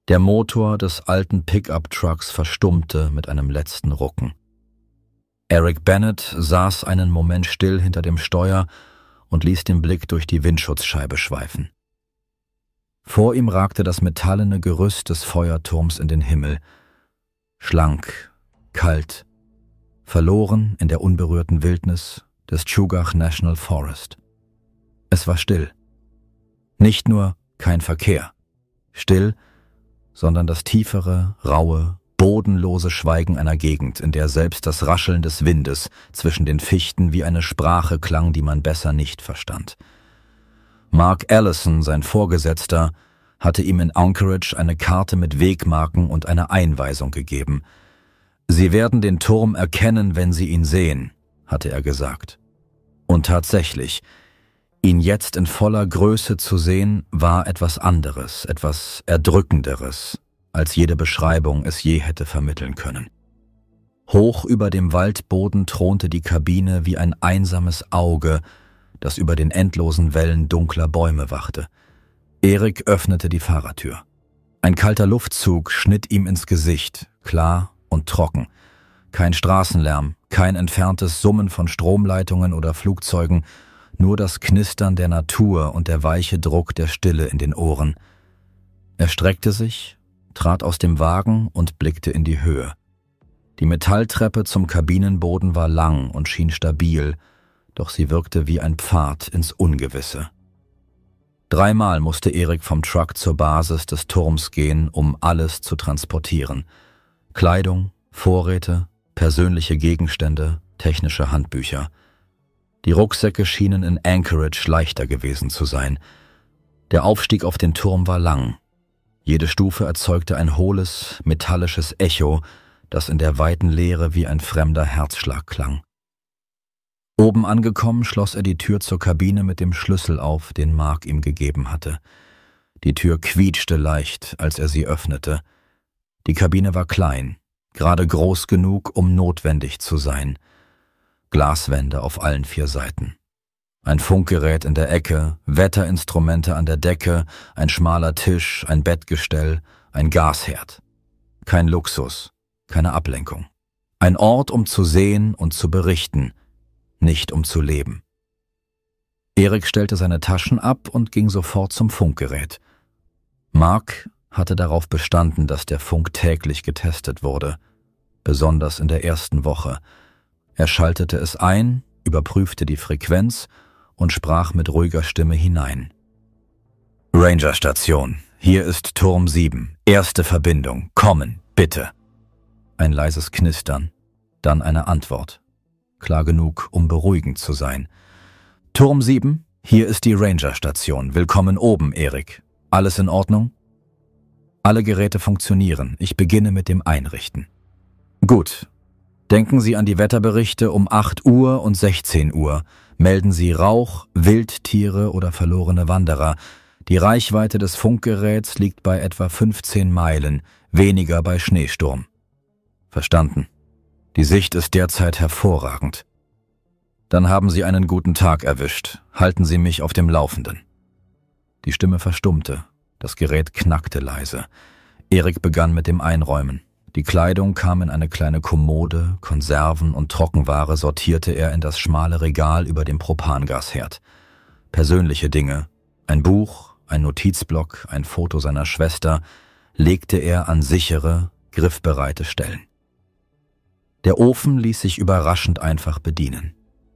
Der Motor des alten Pickup-Trucks verstummte mit einem letzten Rucken. Eric Bennett saß einen Moment still hinter dem Steuer und ließ den Blick durch die Windschutzscheibe schweifen. Vor ihm ragte das metallene Gerüst des Feuerturms in den Himmel. Schlank, kalt, verloren in der unberührten Wildnis des Chugach National Forest. Es war still. Nicht nur kein Verkehr. Still, sondern das tiefere, raue, bodenlose Schweigen einer Gegend, in der selbst das Rascheln des Windes zwischen den Fichten wie eine Sprache klang, die man besser nicht verstand. Mark Allison, sein Vorgesetzter, hatte ihm in Anchorage eine Karte mit Wegmarken und eine Einweisung gegeben. »Sie werden den Turm erkennen, wenn Sie ihn sehen«, hatte er gesagt. Und tatsächlich, ihn jetzt in voller Größe zu sehen, war etwas anderes, etwas Erdrückenderes, als jede Beschreibung es je hätte vermitteln können. Hoch über dem Waldboden thronte die Kabine wie ein einsames Auge, das über den endlosen Wellen dunkler Bäume wachte. Erik öffnete die Fahrertür. Ein kalter Luftzug schnitt ihm ins Gesicht, klar und trocken. Kein Straßenlärm, kein entferntes Summen von Stromleitungen oder Flugzeugen, nur das Knistern der Natur und der weiche Druck der Stille in den Ohren. Er streckte sich, trat aus dem Wagen und blickte in die Höhe. Die Metalltreppe zum Kabinenboden war lang und schien stabil, doch sie wirkte wie ein Pfad ins Ungewisse. 3-mal musste Erik vom Truck zur Basis des Turms gehen, um alles zu transportieren. Kleidung, Vorräte, persönliche Gegenstände, technische Handbücher. Die Rucksäcke schienen in Anchorage leichter gewesen zu sein. Der Aufstieg auf den Turm war lang. Jede Stufe erzeugte ein hohles, metallisches Echo, das in der weiten Leere wie ein fremder Herzschlag klang. Oben angekommen, schloss er die Tür zur Kabine mit dem Schlüssel auf, den Mark ihm gegeben hatte. Die Tür quietschte leicht, als er sie öffnete. Die Kabine war klein, gerade groß genug, um notwendig zu sein. Glaswände auf allen 4 Seiten. Ein Funkgerät in der Ecke, Wetterinstrumente an der Decke, ein schmaler Tisch, ein Bettgestell, ein Gasherd. Kein Luxus, keine Ablenkung. Ein Ort, um zu sehen und zu berichten, nicht um zu leben. Erik stellte seine Taschen ab und ging sofort zum Funkgerät. Mark hatte darauf bestanden, dass der Funk täglich getestet wurde, besonders in der ersten Woche. Er schaltete es ein, überprüfte die Frequenz und sprach mit ruhiger Stimme hinein. »Ranger-Station, hier ist Turm 7, erste Verbindung, kommen, bitte.« Ein leises Knistern, dann eine Antwort. Klar genug, um beruhigend zu sein. »Turm 7, hier ist die Ranger-Station. Willkommen oben, Erik. Alles in Ordnung?« »Alle Geräte funktionieren. Ich beginne mit dem Einrichten.« »Gut. Denken Sie an die Wetterberichte um 8 Uhr und 16 Uhr. Melden Sie Rauch, Wildtiere oder verlorene Wanderer. Die Reichweite des Funkgeräts liegt bei etwa 15 Meilen, weniger bei Schneesturm.« »Verstanden. Die Sicht ist derzeit hervorragend.« »Dann haben Sie einen guten Tag erwischt. Halten Sie mich auf dem Laufenden.« Die Stimme verstummte. Das Gerät knackte leise. Erik begann mit dem Einräumen. Die Kleidung kam in eine kleine Kommode, Konserven und Trockenware sortierte er in das schmale Regal über dem Propangasherd. Persönliche Dinge, ein Buch, ein Notizblock, ein Foto seiner Schwester, legte er an sichere, griffbereite Stellen. Der Ofen ließ sich überraschend einfach bedienen.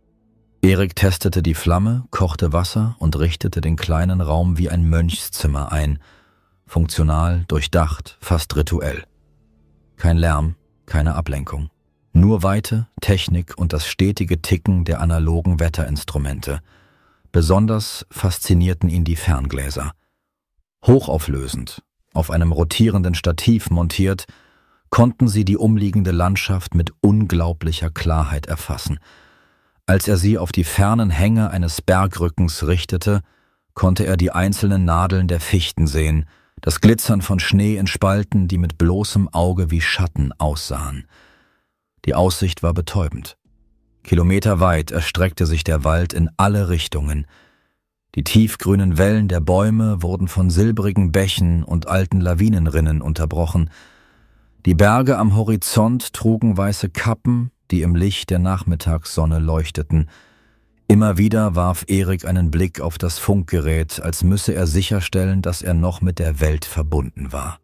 Erik testete die Flamme, kochte Wasser und richtete den kleinen Raum wie ein Mönchszimmer ein. Funktional, durchdacht, fast rituell. Kein Lärm, keine Ablenkung. Nur Weite, Technik und das stetige Ticken der analogen Wetterinstrumente. Besonders faszinierten ihn die Ferngläser. Hochauflösend, auf einem rotierenden Stativ montiert, konnten sie die umliegende Landschaft mit unglaublicher Klarheit erfassen. Als er sie auf die fernen Hänge eines Bergrückens richtete, konnte er die einzelnen Nadeln der Fichten sehen, das Glitzern von Schnee in Spalten, die mit bloßem Auge wie Schatten aussahen. Die Aussicht war betäubend. Kilometerweit erstreckte sich der Wald in alle Richtungen. Die tiefgrünen Wellen der Bäume wurden von silbrigen Bächen und alten Lawinenrinnen unterbrochen. Die Berge am Horizont trugen weiße Kappen, die im Licht der Nachmittagssonne leuchteten. Immer wieder warf Erik einen Blick auf das Funkgerät, als müsse er sicherstellen, dass er noch mit der Welt verbunden war.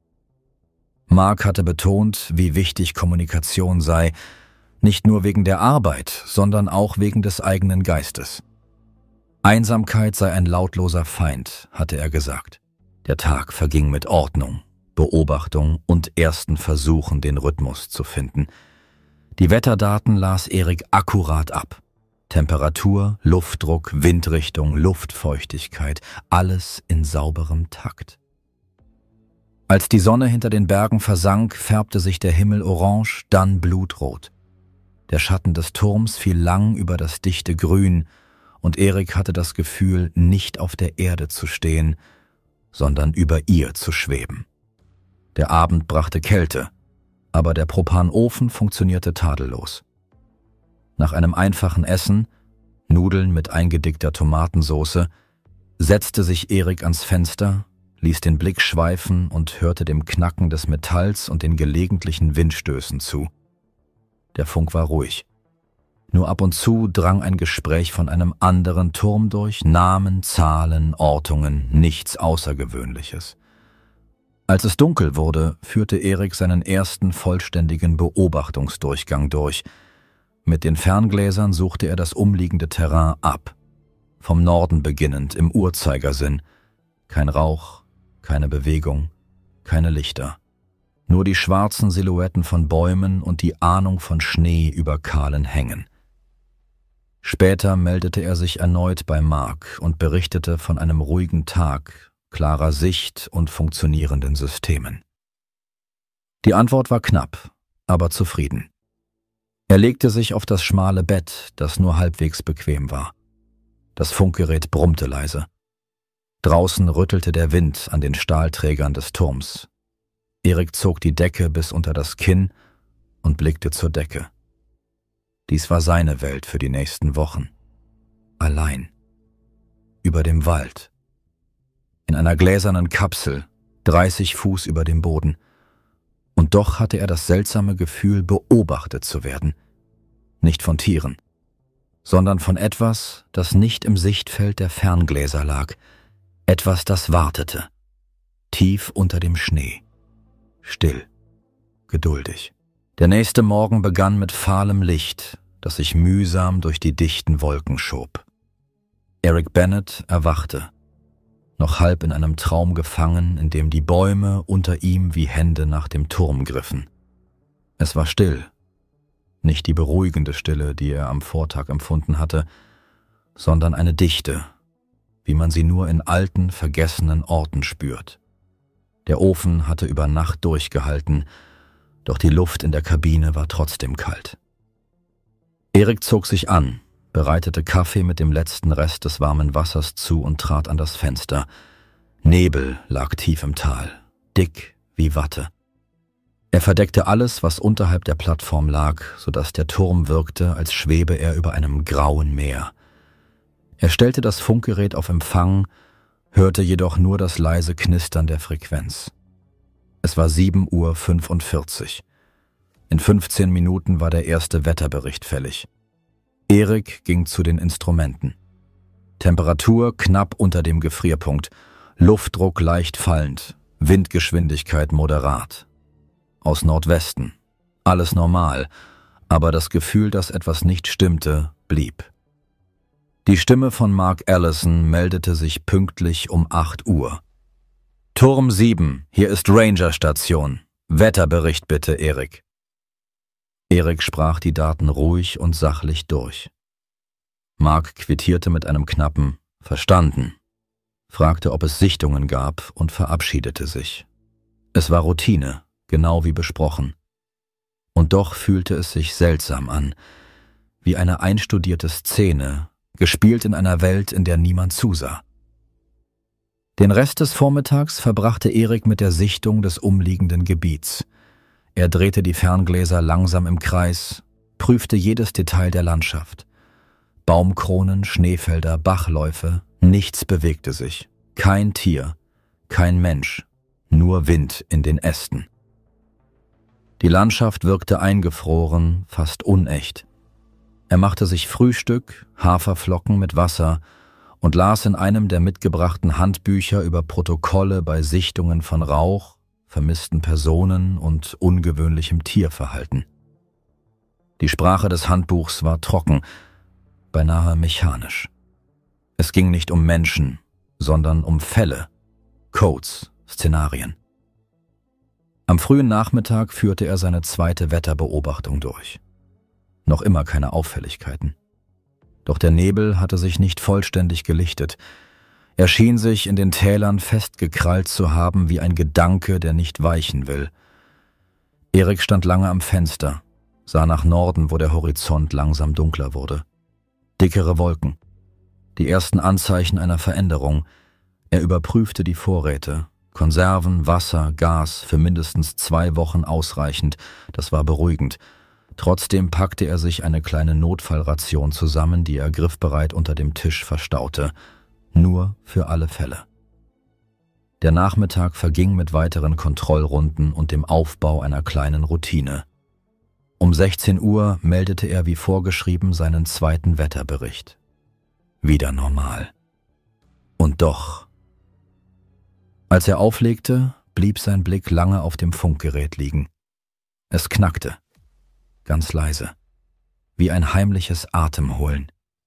Mark hatte betont, wie wichtig Kommunikation sei, nicht nur wegen der Arbeit, sondern auch wegen des eigenen Geistes. Einsamkeit sei ein lautloser Feind, hatte er gesagt. Der Tag verging mit Ordnung, Beobachtung und ersten Versuchen, den Rhythmus zu finden. Die Wetterdaten las Erik akkurat ab. Temperatur, Luftdruck, Windrichtung, Luftfeuchtigkeit, alles in sauberem Takt. Als die Sonne hinter den Bergen versank, färbte sich der Himmel orange, dann blutrot. Der Schatten des Turms fiel lang über das dichte Grün, und Erik hatte das Gefühl, nicht auf der Erde zu stehen, sondern über ihr zu schweben. Der Abend brachte Kälte, aber der Propanofen funktionierte tadellos. Nach einem einfachen Essen, Nudeln mit eingedickter Tomatensauce, setzte sich Erik ans Fenster, ließ den Blick schweifen und hörte dem Knacken des Metalls und den gelegentlichen Windstößen zu. Der Funk war ruhig. Nur ab und zu drang ein Gespräch von einem anderen Turm durch, Namen, Zahlen, Ortungen, nichts Außergewöhnliches. Als es dunkel wurde, führte Erik seinen ersten vollständigen Beobachtungsdurchgang durch. Mit den Ferngläsern suchte er das umliegende Terrain ab. Vom Norden beginnend, im Uhrzeigersinn. Kein Rauch, keine Bewegung, keine Lichter. Nur die schwarzen Silhouetten von Bäumen und die Ahnung von Schnee über kahlen Hängen. Später meldete er sich erneut bei Mark und berichtete von einem ruhigen Tag, klarer Sicht und funktionierenden Systemen. Die Antwort war knapp, aber zufrieden. Er legte sich auf das schmale Bett, das nur halbwegs bequem war. Das Funkgerät brummte leise. Draußen rüttelte der Wind an den Stahlträgern des Turms. Erik zog die Decke bis unter das Kinn und blickte zur Decke. Dies war seine Welt für die nächsten Wochen. Allein. Über dem Wald. In einer gläsernen Kapsel, 30 Fuß über dem Boden. Und doch hatte er das seltsame Gefühl, beobachtet zu werden. Nicht von Tieren, sondern von etwas, das nicht im Sichtfeld der Ferngläser lag. Etwas, das wartete. Tief unter dem Schnee. Still. Geduldig. Der nächste Morgen begann mit fahlem Licht, das sich mühsam durch die dichten Wolken schob. Erik Bennett erwachte, noch halb in einem Traum gefangen, in dem die Bäume unter ihm wie Hände nach dem Turm griffen. Es war still, nicht die beruhigende Stille, die er am Vortag empfunden hatte, sondern eine Dichte, wie man sie nur in alten, vergessenen Orten spürt. Der Ofen hatte über Nacht durchgehalten, doch die Luft in der Kabine war trotzdem kalt. Erik zog sich an, bereitete Kaffee mit dem letzten Rest des warmen Wassers zu und trat an das Fenster. Nebel lag tief im Tal, dick wie Watte. Er verdeckte alles, was unterhalb der Plattform lag, sodass der Turm wirkte, als schwebe er über einem grauen Meer. Er stellte das Funkgerät auf Empfang, hörte jedoch nur das leise Knistern der Frequenz. Es war 7:45 Uhr. In 15 Minuten war der erste Wetterbericht fällig. Erik ging zu den Instrumenten. Temperatur knapp unter dem Gefrierpunkt, Luftdruck leicht fallend, Windgeschwindigkeit moderat. Aus Nordwesten. Alles normal, aber das Gefühl, dass etwas nicht stimmte, blieb. Die Stimme von Mark Allison meldete sich pünktlich um 8 Uhr. Turm 7, hier ist Ranger-Station. Wetterbericht bitte, Erik. Erik sprach die Daten ruhig und sachlich durch. Mark quittierte mit einem knappen »Verstanden«, fragte, ob es Sichtungen gab und verabschiedete sich. Es war Routine, genau wie besprochen. Und doch fühlte es sich seltsam an, wie eine einstudierte Szene, gespielt in einer Welt, in der niemand zusah. Den Rest des Vormittags verbrachte Erik mit der Sichtung des umliegenden Gebiets. Er drehte die Ferngläser langsam im Kreis, prüfte jedes Detail der Landschaft. Baumkronen, Schneefelder, Bachläufe, Nichts bewegte sich, kein Tier, kein Mensch, nur Wind in den Ästen. Die Landschaft wirkte eingefroren, fast unecht. Er machte sich Frühstück, Haferflocken mit Wasser und las in einem der mitgebrachten Handbücher über Protokolle bei Sichtungen von Rauch, vermissten Personen und ungewöhnlichem Tierverhalten. Die Sprache des Handbuchs war trocken, beinahe mechanisch. Es ging nicht um Menschen, sondern um Fälle, Codes, Szenarien. Am frühen Nachmittag führte er seine zweite Wetterbeobachtung durch. Noch immer keine Auffälligkeiten. Doch der Nebel hatte sich nicht vollständig gelichtet. Er schien sich in den Tälern festgekrallt zu haben wie ein Gedanke, der nicht weichen will. Erik stand lange am Fenster, sah nach Norden, wo der Horizont langsam dunkler wurde. Dickere Wolken. Die ersten Anzeichen einer Veränderung. Er überprüfte die Vorräte. Konserven, Wasser, Gas, für mindestens 2 Wochen ausreichend. Das war beruhigend. Trotzdem packte er sich eine kleine Notfallration zusammen, die er griffbereit unter dem Tisch verstaute. Nur für alle Fälle. Der Nachmittag verging mit weiteren Kontrollrunden und dem Aufbau einer kleinen Routine. Um 16 Uhr meldete er wie vorgeschrieben seinen zweiten Wetterbericht. Wieder normal. Und doch. Als er auflegte, blieb sein Blick lange auf dem Funkgerät liegen. Es knackte. Ganz leise. Wie ein heimliches Atemholen.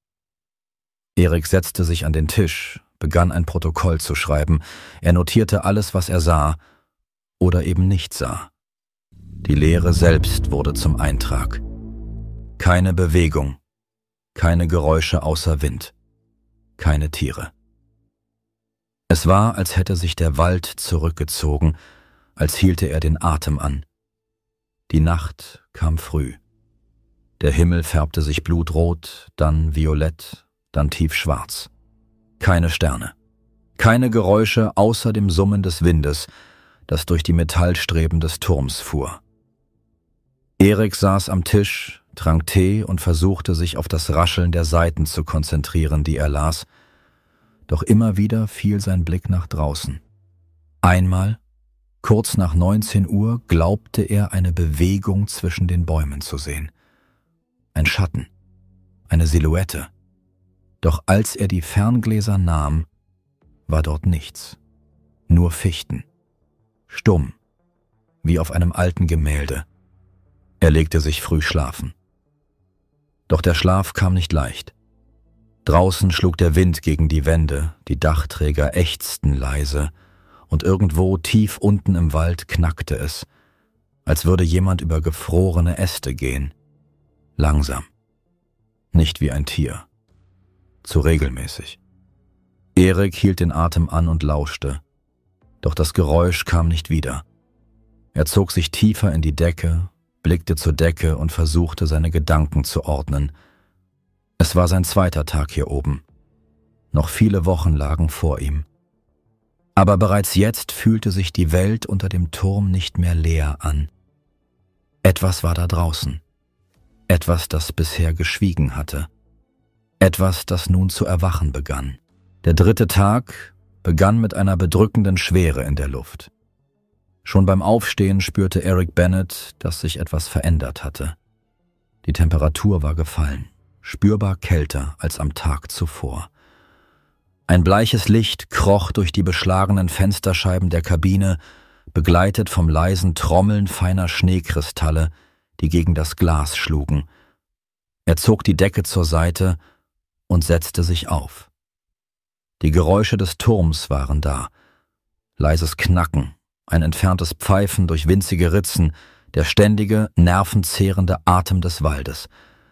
Erik setzte sich an den Tisch, begann ein Protokoll zu schreiben. Er notierte alles, was er sah oder eben nicht sah. Die Leere selbst wurde zum Eintrag. Keine Bewegung, keine Geräusche außer Wind, keine Tiere. Es war, als hätte sich der Wald zurückgezogen, als hielte er den Atem an. Die Nacht kam früh. Der Himmel färbte sich blutrot, dann violett, dann tiefschwarz. Keine Sterne, keine Geräusche außer dem Summen des Windes, das durch die Metallstreben des Turms fuhr. Erik saß am Tisch, trank Tee und versuchte sich auf das Rascheln der Seiten zu konzentrieren, die er las. Doch immer wieder fiel sein Blick nach draußen. Einmal, kurz nach 19 Uhr, glaubte er eine Bewegung zwischen den Bäumen zu sehen. Ein Schatten, eine Silhouette. Doch als er die Ferngläser nahm, war dort nichts. Nur Fichten. Stumm, wie auf einem alten Gemälde. Er legte sich früh schlafen. Doch der Schlaf kam nicht leicht. Draußen schlug der Wind gegen die Wände, die Dachträger ächzten leise, und irgendwo tief unten im Wald knackte es, als würde jemand über gefrorene Äste gehen. Langsam. Nicht wie ein Tier. Zu regelmäßig. Erik hielt den Atem an und lauschte. Doch das Geräusch kam nicht wieder. Er zog sich tiefer in die Decke, blickte zur Decke und versuchte, seine Gedanken zu ordnen. Es war sein zweiter Tag hier oben. Noch viele Wochen lagen vor ihm. Aber bereits jetzt fühlte sich die Welt unter dem Turm nicht mehr leer an. Etwas war da draußen. Etwas, das bisher geschwiegen hatte. Etwas, das nun zu erwachen begann. Der 3. Tag begann mit einer bedrückenden Schwere in der Luft. Schon beim Aufstehen spürte Erik Bennett, dass sich etwas verändert hatte. Die Temperatur war gefallen, spürbar kälter als am Tag zuvor. Ein bleiches Licht kroch durch die beschlagenen Fensterscheiben der Kabine, begleitet vom leisen Trommeln feiner Schneekristalle, die gegen das Glas schlugen. Er zog die Decke zur Seite und setzte sich auf. Die Geräusche des Turms waren da. Leises Knacken, ein entferntes Pfeifen durch winzige Ritzen, der ständige, nervenzehrende Atem des Waldes.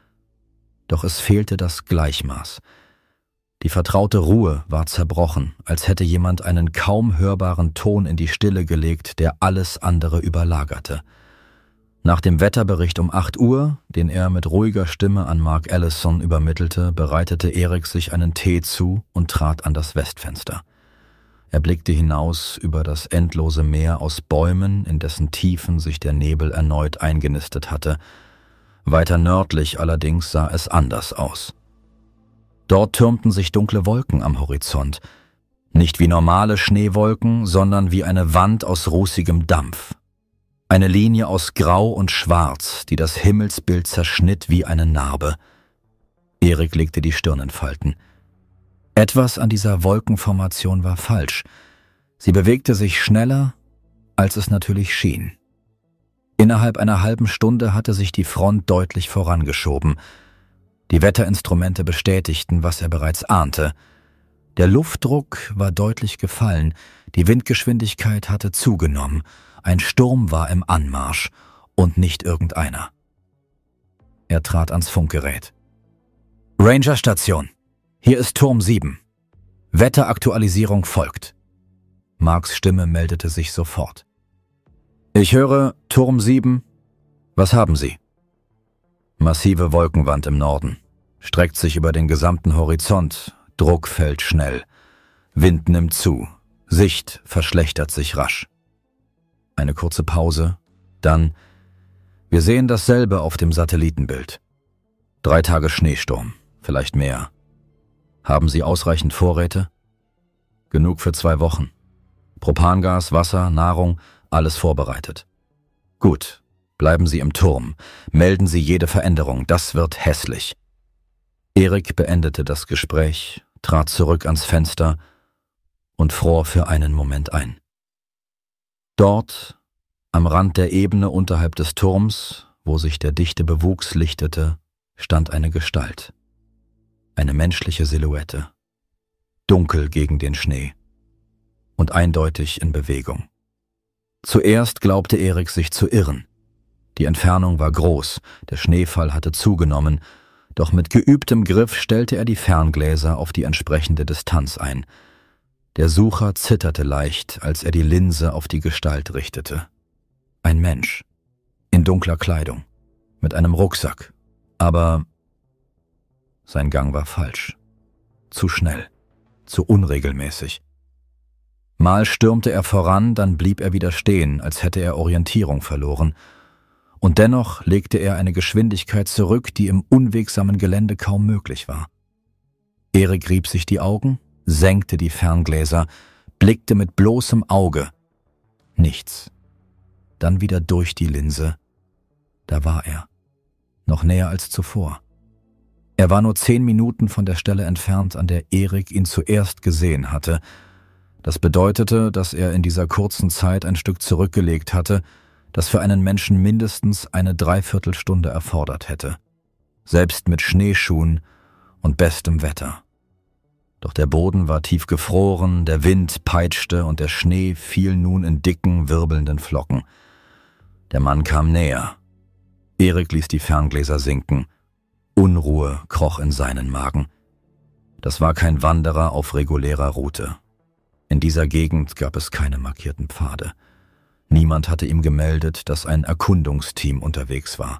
Doch es fehlte das Gleichmaß. Die vertraute Ruhe war zerbrochen, als hätte jemand einen kaum hörbaren Ton in die Stille gelegt, der alles andere überlagerte. Nach dem Wetterbericht um 8 Uhr, den er mit ruhiger Stimme an Mark Ellison übermittelte, bereitete Erik sich einen Tee zu und trat an das Westfenster. Er blickte hinaus über das endlose Meer aus Bäumen, in dessen Tiefen sich der Nebel erneut eingenistet hatte. Weiter nördlich allerdings sah es anders aus. Dort türmten sich dunkle Wolken am Horizont. Nicht wie normale Schneewolken, sondern wie eine Wand aus rußigem Dampf. Eine Linie aus Grau und Schwarz, die das Himmelsbild zerschnitt wie eine Narbe. Erik legte die Stirn in Falten. Etwas an dieser Wolkenformation war falsch. Sie bewegte sich schneller, als es natürlich schien. Innerhalb einer halben Stunde hatte sich die Front deutlich vorangeschoben. Die Wetterinstrumente bestätigten, was er bereits ahnte. Der Luftdruck war deutlich gefallen, die Windgeschwindigkeit hatte zugenommen, ein Sturm war im Anmarsch und nicht irgendeiner. Er trat ans Funkgerät. Ranger-Station, hier ist Turm 7. Wetteraktualisierung folgt. Marks Stimme meldete sich sofort. Ich höre, Turm 7. Was haben Sie? Massive Wolkenwand im Norden. Streckt sich über den gesamten Horizont. Druck fällt schnell. Wind nimmt zu. Sicht verschlechtert sich rasch. Eine kurze Pause. Dann: Wir sehen dasselbe auf dem Satellitenbild. 3 Tage Schneesturm. Vielleicht mehr. Haben Sie ausreichend Vorräte? Genug für 2 Wochen. Propangas, Wasser, Nahrung, alles vorbereitet. Gut, bleiben Sie im Turm. Melden Sie jede Veränderung, das wird hässlich. Erik beendete das Gespräch, trat zurück ans Fenster und fror für einen Moment ein. Dort, am Rand der Ebene unterhalb des Turms, wo sich der dichte Bewuchs lichtete, stand eine Gestalt. Eine menschliche Silhouette. Dunkel gegen den Schnee. Und eindeutig in Bewegung. Zuerst glaubte Erik sich zu irren. Die Entfernung war groß, der Schneefall hatte zugenommen, doch mit geübtem Griff stellte er die Ferngläser auf die entsprechende Distanz ein. Der Sucher zitterte leicht, als er die Linse auf die Gestalt richtete. Ein Mensch, in dunkler Kleidung, mit einem Rucksack, aber sein Gang war falsch. Zu schnell, zu unregelmäßig. Mal stürmte er voran, dann blieb er wieder stehen, als hätte er Orientierung verloren. Und dennoch legte er eine Geschwindigkeit zurück, die im unwegsamen Gelände kaum möglich war. Erik rieb sich die Augen, senkte die Ferngläser, blickte mit bloßem Auge. Nichts. Dann wieder durch die Linse. Da war er. Noch näher als zuvor. Er war nur 10 Minuten von der Stelle entfernt, an der Erik ihn zuerst gesehen hatte. Das bedeutete, dass er in dieser kurzen Zeit ein Stück zurückgelegt hatte, das für einen Menschen mindestens eine Dreiviertelstunde erfordert hätte. Selbst mit Schneeschuhen und bestem Wetter. Doch der Boden war tief gefroren, der Wind peitschte und der Schnee fiel nun in dicken, wirbelnden Flocken. Der Mann kam näher. Erik ließ die Ferngläser sinken. Unruhe kroch in seinen Magen. Das war kein Wanderer auf regulärer Route. In dieser Gegend gab es keine markierten Pfade. Niemand hatte ihm gemeldet, dass ein Erkundungsteam unterwegs war.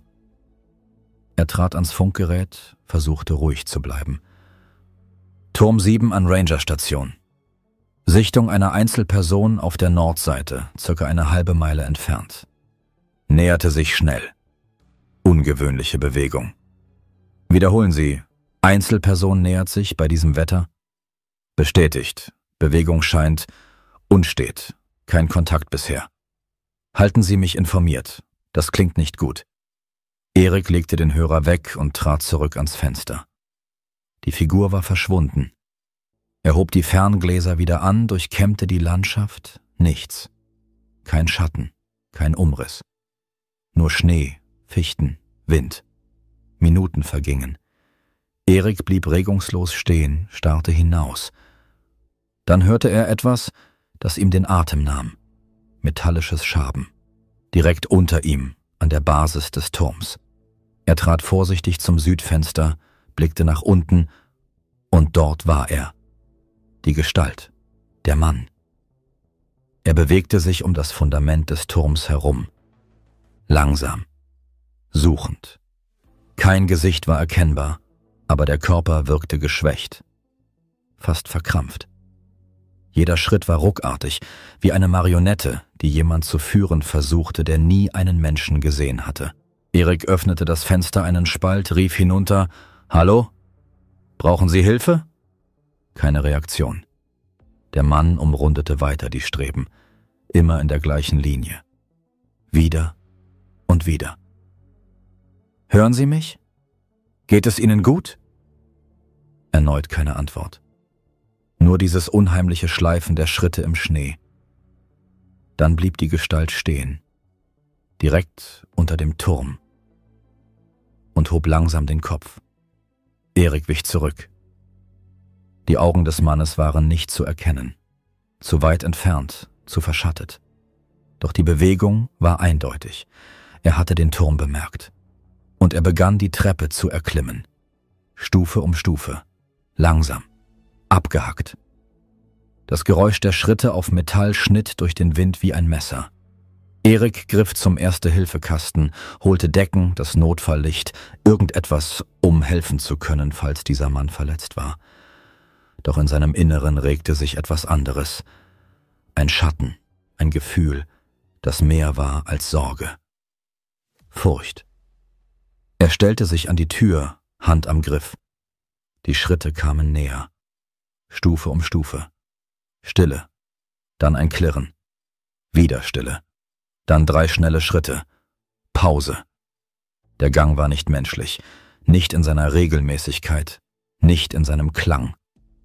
Er trat ans Funkgerät, versuchte ruhig zu bleiben. Turm 7 an Ranger-Station. Sichtung einer Einzelperson auf der Nordseite, circa eine halbe Meile entfernt. Näherte sich schnell. Ungewöhnliche Bewegung. Wiederholen Sie, Einzelperson nähert sich bei diesem Wetter? Bestätigt. Bewegung scheint unstet. Kein Kontakt bisher. Halten Sie mich informiert. Das klingt nicht gut. Erik legte den Hörer weg und trat zurück ans Fenster. Die Figur war verschwunden. Er hob die Ferngläser wieder an, durchkämmte die Landschaft. Nichts. Kein Schatten, kein Umriss. Nur Schnee, Fichten, Wind. Minuten vergingen. Erik blieb regungslos stehen, starrte hinaus. Dann hörte er etwas, das ihm den Atem nahm. Metallisches Schaben. Direkt unter ihm, an der Basis des Turms. Er trat vorsichtig zum Südfenster, blickte nach unten, und dort war er. Die Gestalt, der Mann. Er bewegte sich um das Fundament des Turms herum. Langsam. Suchend. Kein Gesicht war erkennbar, aber der Körper wirkte geschwächt. Fast verkrampft. Jeder Schritt war ruckartig, wie eine Marionette, die jemand zu führen versuchte, der nie einen Menschen gesehen hatte. Erik öffnete das Fenster einen Spalt, rief hinunter: »Hallo?« »Brauchen Sie Hilfe?« Keine Reaktion. Der Mann umrundete weiter die Streben, immer in der gleichen Linie. Wieder und wieder. »Hören Sie mich? Geht es Ihnen gut?« Erneut keine Antwort. Nur dieses unheimliche Schleifen der Schritte im Schnee. Dann blieb die Gestalt stehen, direkt unter dem Turm, und hob langsam den Kopf. Erik wich zurück. Die Augen des Mannes waren nicht zu erkennen, zu weit entfernt, zu verschattet. Doch die Bewegung war eindeutig. Er hatte den Turm bemerkt. Und er begann die Treppe zu erklimmen. Stufe um Stufe. Langsam. Abgehackt. Das Geräusch der Schritte auf Metall schnitt durch den Wind wie ein Messer. Erik griff zum Erste-Hilfe-Kasten, holte Decken, das Notfalllicht, irgendetwas, um helfen zu können, falls dieser Mann verletzt war. Doch in seinem Inneren regte sich etwas anderes. Ein Schatten, ein Gefühl, das mehr war als Sorge. Furcht. Er stellte sich an die Tür, Hand am Griff. Die Schritte kamen näher. Stufe um Stufe. Stille. Dann ein Klirren. Wieder Stille. Dann 3 schnelle Schritte. Pause. Der Gang war nicht menschlich, nicht in seiner Regelmäßigkeit, nicht in seinem Klang.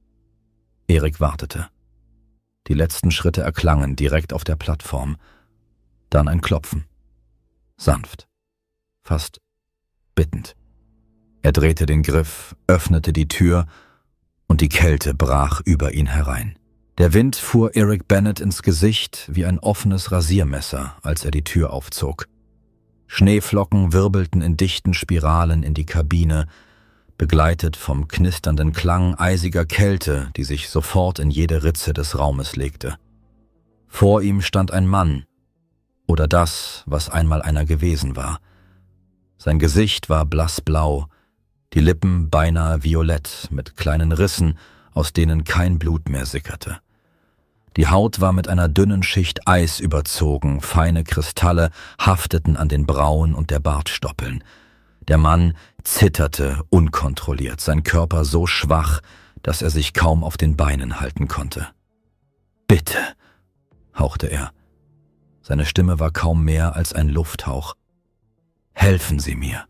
Erik wartete. Die letzten Schritte erklangen direkt auf der Plattform. Dann ein Klopfen. Sanft. Fast bittend. Er drehte den Griff, öffnete die Tür und die Kälte brach über ihn herein. Der Wind fuhr Erik Bennett ins Gesicht wie ein offenes Rasiermesser, als er die Tür aufzog. Schneeflocken wirbelten in dichten Spiralen in die Kabine, begleitet vom knisternden Klang eisiger Kälte, die sich sofort in jede Ritze des Raumes legte. Vor ihm stand ein Mann, oder das, was einmal einer gewesen war. Sein Gesicht war blassblau, die Lippen beinahe violett, mit kleinen Rissen, aus denen kein Blut mehr sickerte. Die Haut war mit einer dünnen Schicht Eis überzogen, feine Kristalle hafteten an den Brauen und der Bartstoppeln. Der Mann zitterte unkontrolliert, sein Körper so schwach, dass er sich kaum auf den Beinen halten konnte. »Bitte«, hauchte er. Seine Stimme war kaum mehr als ein Lufthauch. »Helfen Sie mir.«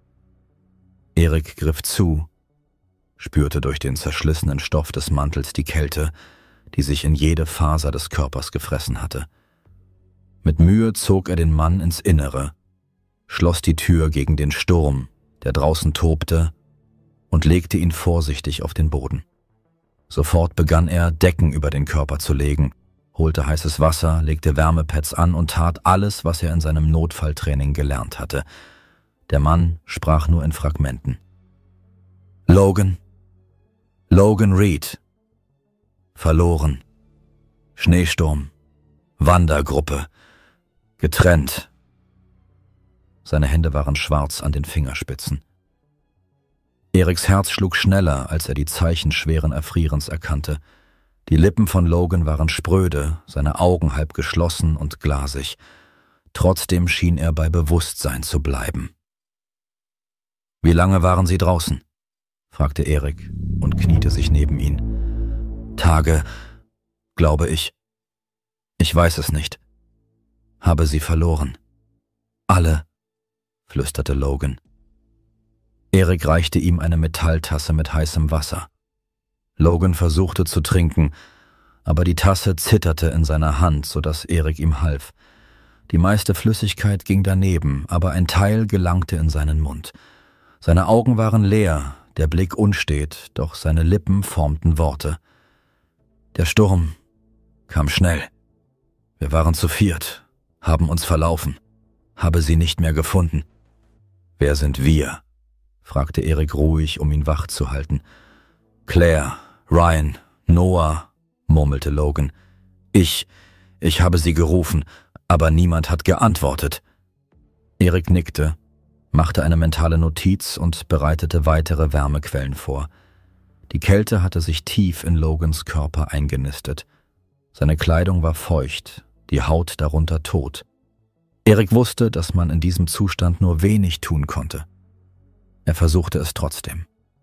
Erik griff zu, spürte durch den zerschlissenen Stoff des Mantels die Kälte, die sich in jede Faser des Körpers gefressen hatte. Mit Mühe zog er den Mann ins Innere, schloss die Tür gegen den Sturm, der draußen tobte, und legte ihn vorsichtig auf den Boden. Sofort begann er, Decken über den Körper zu legen, holte heißes Wasser, legte Wärmepads an und tat alles, was er in seinem Notfalltraining gelernt hatte. Der Mann sprach nur in Fragmenten. »Logan Reed. Verloren. Schneesturm. Wandergruppe. Getrennt.« Seine Hände waren schwarz an den Fingerspitzen. Eriks Herz schlug schneller, als er die Zeichen schweren Erfrierens erkannte. Die Lippen von Logan waren spröde, seine Augen halb geschlossen und glasig. Trotzdem schien er bei Bewusstsein zu bleiben. »Wie lange waren Sie draußen?« fragte Erik und kniete sich neben ihn. »Tage, glaube ich. Ich weiß es nicht. Habe sie verloren. Alle«, flüsterte Logan. Erik reichte ihm eine Metalltasse mit heißem Wasser. Logan versuchte zu trinken, aber die Tasse zitterte in seiner Hand, sodass Erik ihm half. Die meiste Flüssigkeit ging daneben, aber ein Teil gelangte in seinen Mund. Seine Augen waren leer, der Blick unstet, doch seine Lippen formten Worte. »Der Sturm kam schnell. Wir waren zu 4, haben uns verlaufen, habe sie nicht mehr gefunden.« »Wer sind wir?« fragte Erik ruhig, um ihn wach zu halten. »Claire, Ryan, Noah«, murmelte Logan. Ich habe sie gerufen, aber niemand hat geantwortet.« Erik nickte, machte eine mentale Notiz und bereitete weitere Wärmequellen vor. Die Kälte hatte sich tief in Logans Körper eingenistet. Seine Kleidung war feucht, die Haut darunter tot. Erik wusste, dass man in diesem Zustand nur wenig tun konnte. Er versuchte es trotzdem.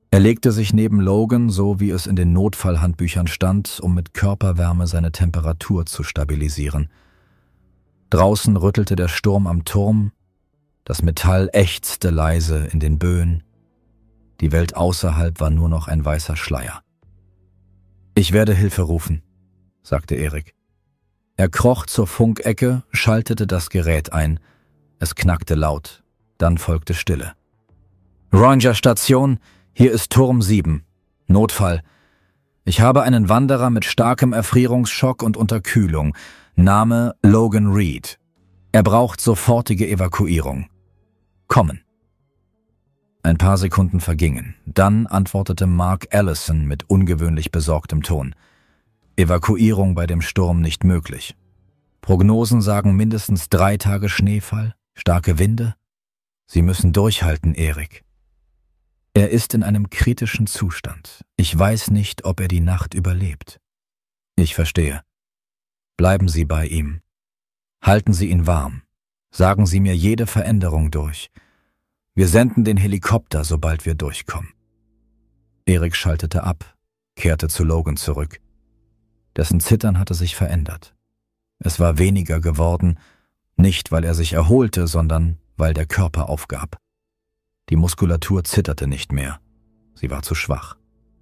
Er legte sich neben Logan, so wie es in den Notfallhandbüchern stand, um mit Körperwärme seine Temperatur zu stabilisieren. Draußen rüttelte der Sturm am Turm, das Metall ächzte leise in den Böen. Die Welt außerhalb war nur noch ein weißer Schleier. »Ich werde Hilfe rufen«, sagte Erik. Er kroch zur Funkecke, schaltete das Gerät ein. Es knackte laut, dann folgte Stille. »Ranger-Station, hier ist Turm 7. Notfall. Ich habe einen Wanderer mit starkem Erfrierungsschock und Unterkühlung. Name Logan Reed. Er braucht sofortige Evakuierung. Kommen.« Ein paar Sekunden vergingen. Dann antwortete Mark Allison mit ungewöhnlich besorgtem Ton. Evakuierung bei dem Sturm nicht möglich. Prognosen sagen mindestens 3 Tage Schneefall, starke Winde. Sie müssen durchhalten, Erik. Er ist in einem kritischen Zustand. Ich weiß nicht, ob er die Nacht überlebt. Ich verstehe. Bleiben Sie bei ihm. Halten Sie ihn warm. Sagen Sie mir jede Veränderung durch. Wir senden den Helikopter, sobald wir durchkommen. Erik schaltete ab, kehrte zu Logan zurück. Dessen Zittern hatte sich verändert. Es war weniger geworden, nicht weil er sich erholte, sondern weil der Körper aufgab. Die Muskulatur zitterte nicht mehr. Sie war zu schwach.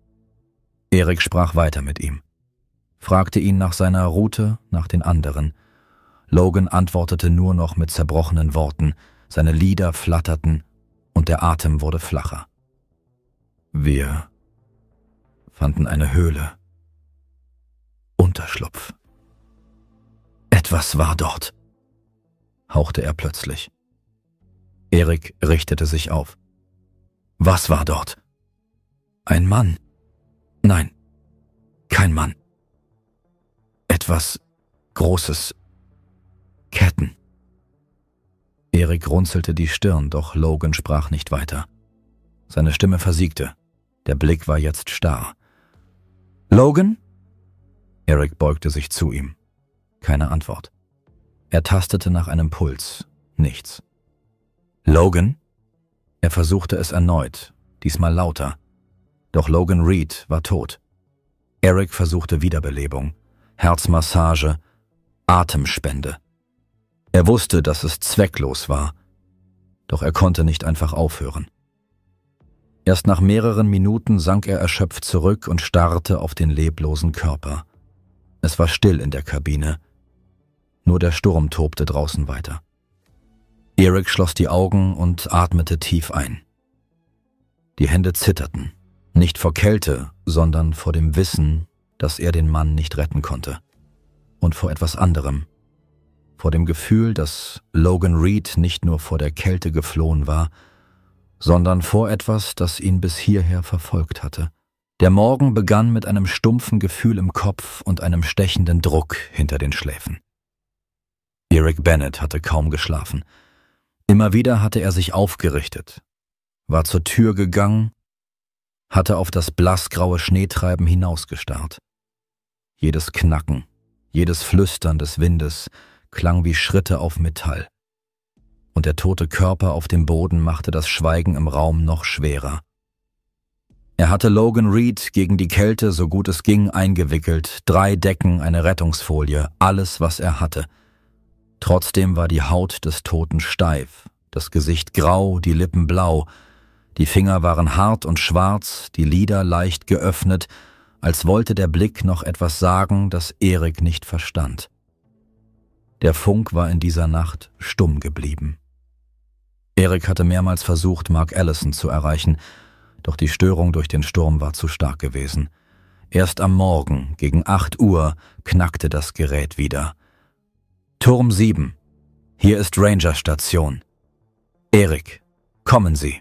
Erik sprach weiter mit ihm, fragte ihn nach seiner Route, nach den anderen. Logan antwortete nur noch mit zerbrochenen Worten, seine Lider flatterten und der Atem wurde flacher. Wir fanden eine Höhle. Unterschlupf. Etwas war dort, hauchte er plötzlich. Erik richtete sich auf. Was war dort? Ein Mann. Nein, kein Mann. Etwas Großes. Ketten. Erik runzelte die Stirn, doch Logan sprach nicht weiter. Seine Stimme versiegte. Der Blick war jetzt starr. »Logan?« Erik beugte sich zu ihm. Keine Antwort. Er tastete nach einem Puls. Nichts. »Logan?« Er versuchte es erneut, diesmal lauter. Doch Logan Reed war tot. Erik versuchte Wiederbelebung, Herzmassage, Atemspende. Er wusste, dass es zwecklos war, doch er konnte nicht einfach aufhören. Erst nach mehreren Minuten sank er erschöpft zurück und starrte auf den leblosen Körper. Es war still in der Kabine. Nur der Sturm tobte draußen weiter. Erik schloss die Augen und atmete tief ein. Die Hände zitterten, nicht vor Kälte, sondern vor dem Wissen, dass er den Mann nicht retten konnte. Und vor etwas anderem. Vor dem Gefühl, dass Logan Reed nicht nur vor der Kälte geflohen war, sondern vor etwas, das ihn bis hierher verfolgt hatte. Der Morgen begann mit einem stumpfen Gefühl im Kopf und einem stechenden Druck hinter den Schläfen. Erik Bennett hatte kaum geschlafen. Immer wieder hatte er sich aufgerichtet, war zur Tür gegangen, hatte auf das blassgraue Schneetreiben hinausgestarrt. Jedes Knacken, jedes Flüstern des Windes klang wie Schritte auf Metall. Und der tote Körper auf dem Boden machte das Schweigen im Raum noch schwerer. Er hatte Logan Reed gegen die Kälte, so gut es ging, eingewickelt, 3 Decken, eine Rettungsfolie, alles, was er hatte. Trotzdem war die Haut des Toten steif, das Gesicht grau, die Lippen blau, die Finger waren hart und schwarz, die Lider leicht geöffnet, als wollte der Blick noch etwas sagen, das Erik nicht verstand. Der Funk war in dieser Nacht stumm geblieben. Erik hatte mehrmals versucht, Mark Allison zu erreichen, doch die Störung durch den Sturm war zu stark gewesen. Erst am Morgen, gegen 8 Uhr, knackte das Gerät wieder. »Turm 7, hier ist Ranger-Station. Erik, kommen Sie.«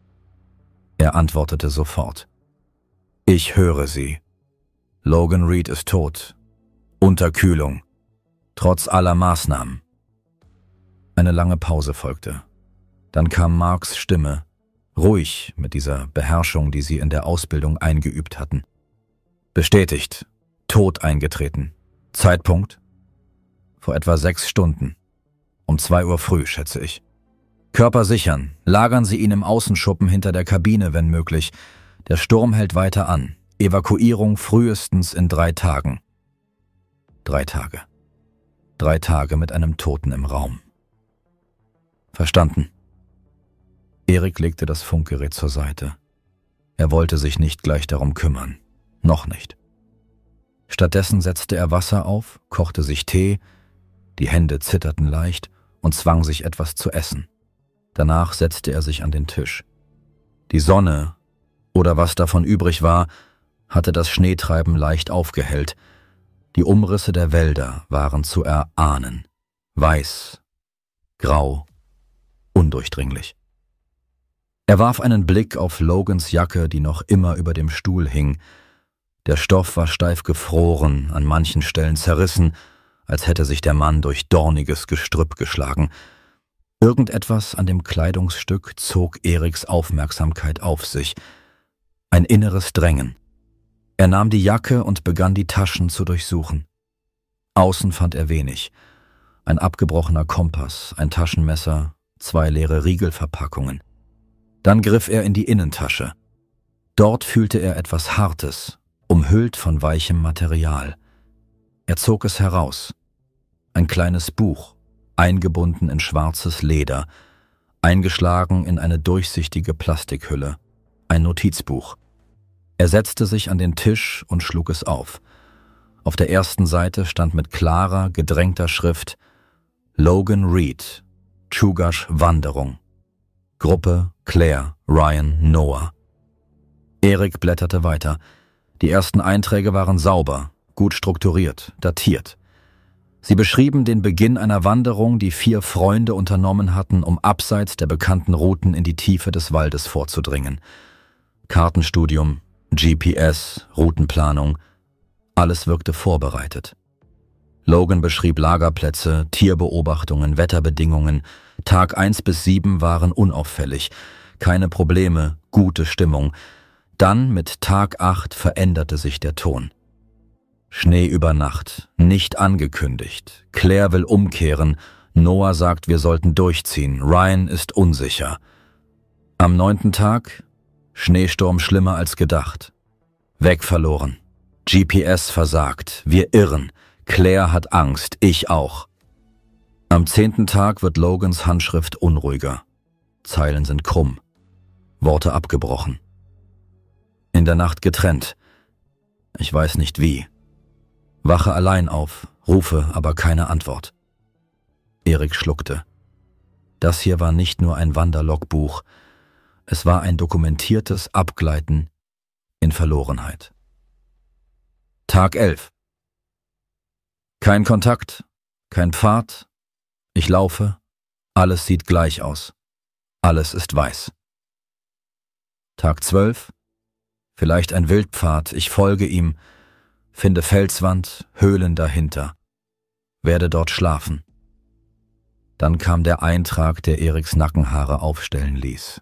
Er antwortete sofort. »Ich höre Sie. Logan Reed ist tot. Unterkühlung. Trotz aller Maßnahmen.« Eine lange Pause folgte. Dann kam Marks Stimme, ruhig mit dieser Beherrschung, die sie in der Ausbildung eingeübt hatten. »Bestätigt. Tod eingetreten. Zeitpunkt? Vor etwa 6 Stunden. Um 2 Uhr früh, schätze ich. Körper sichern. Lagern Sie ihn im Außenschuppen hinter der Kabine, wenn möglich. Der Sturm hält weiter an. Evakuierung frühestens in 3 Tagen. 3 Tage. 3 Tage mit einem Toten im Raum. Verstanden. Erik legte das Funkgerät zur Seite. Er wollte sich nicht gleich darum kümmern. Noch nicht. Stattdessen setzte er Wasser auf, kochte sich Tee, die Hände zitterten leicht und zwang sich etwas zu essen. Danach setzte er sich an den Tisch. Die Sonne, oder was davon übrig war, hatte das Schneetreiben leicht aufgehellt. Die Umrisse der Wälder waren zu erahnen. Weiß, grau, undurchdringlich. Er warf einen Blick auf Logans Jacke, die noch immer über dem Stuhl hing. Der Stoff war steif gefroren, an manchen Stellen zerrissen, als hätte sich der Mann durch dorniges Gestrüpp geschlagen. Irgendetwas an dem Kleidungsstück zog Eriks Aufmerksamkeit auf sich. Ein inneres Drängen. Er nahm die Jacke und begann die Taschen zu durchsuchen. Außen fand er wenig. Ein abgebrochener Kompass, ein Taschenmesser, 2 leere Riegelverpackungen. Dann griff er in die Innentasche. Dort fühlte er etwas Hartes, umhüllt von weichem Material. Er zog es heraus. Ein kleines Buch, eingebunden in schwarzes Leder, eingeschlagen in eine durchsichtige Plastikhülle. Ein Notizbuch. Er setzte sich an den Tisch und schlug es auf. Auf der ersten Seite stand mit klarer, gedrängter Schrift Logan Reed, Chugach Wanderung. Gruppe Claire, Ryan, Noah. Erik blätterte weiter. Die ersten Einträge waren sauber, gut strukturiert, datiert. Sie beschrieben den Beginn einer Wanderung, die 4 Freunde unternommen hatten, um abseits der bekannten Routen in die Tiefe des Waldes vorzudringen. Kartenstudium, GPS, Routenplanung, alles wirkte vorbereitet. Logan beschrieb Lagerplätze, Tierbeobachtungen, Wetterbedingungen. Tag 1 bis 7 waren unauffällig. Keine Probleme, gute Stimmung. Dann mit Tag 8 veränderte sich der Ton. Schnee über Nacht, nicht angekündigt. Claire will umkehren. Noah sagt, wir sollten durchziehen. Ryan ist unsicher. Am 9. Tag, Schneesturm schlimmer als gedacht. Weg verloren. GPS versagt. Wir irren. Claire hat Angst, ich auch. Am 10. Tag wird Logans Handschrift unruhiger. Zeilen sind krumm. Worte abgebrochen. In der Nacht getrennt. Ich weiß nicht wie. Wache allein auf, rufe aber keine Antwort. Erik schluckte. Das hier war nicht nur ein Wanderlogbuch. Es war ein dokumentiertes Abgleiten in Verlorenheit. Tag 11. Kein Kontakt, kein Pfad. Ich laufe. Alles sieht gleich aus. Alles ist weiß. Tag 12. Vielleicht ein Wildpfad. Ich folge ihm. Finde Felswand, Höhlen dahinter. Werde dort schlafen. Dann kam der Eintrag, der Eriks Nackenhaare aufstellen ließ.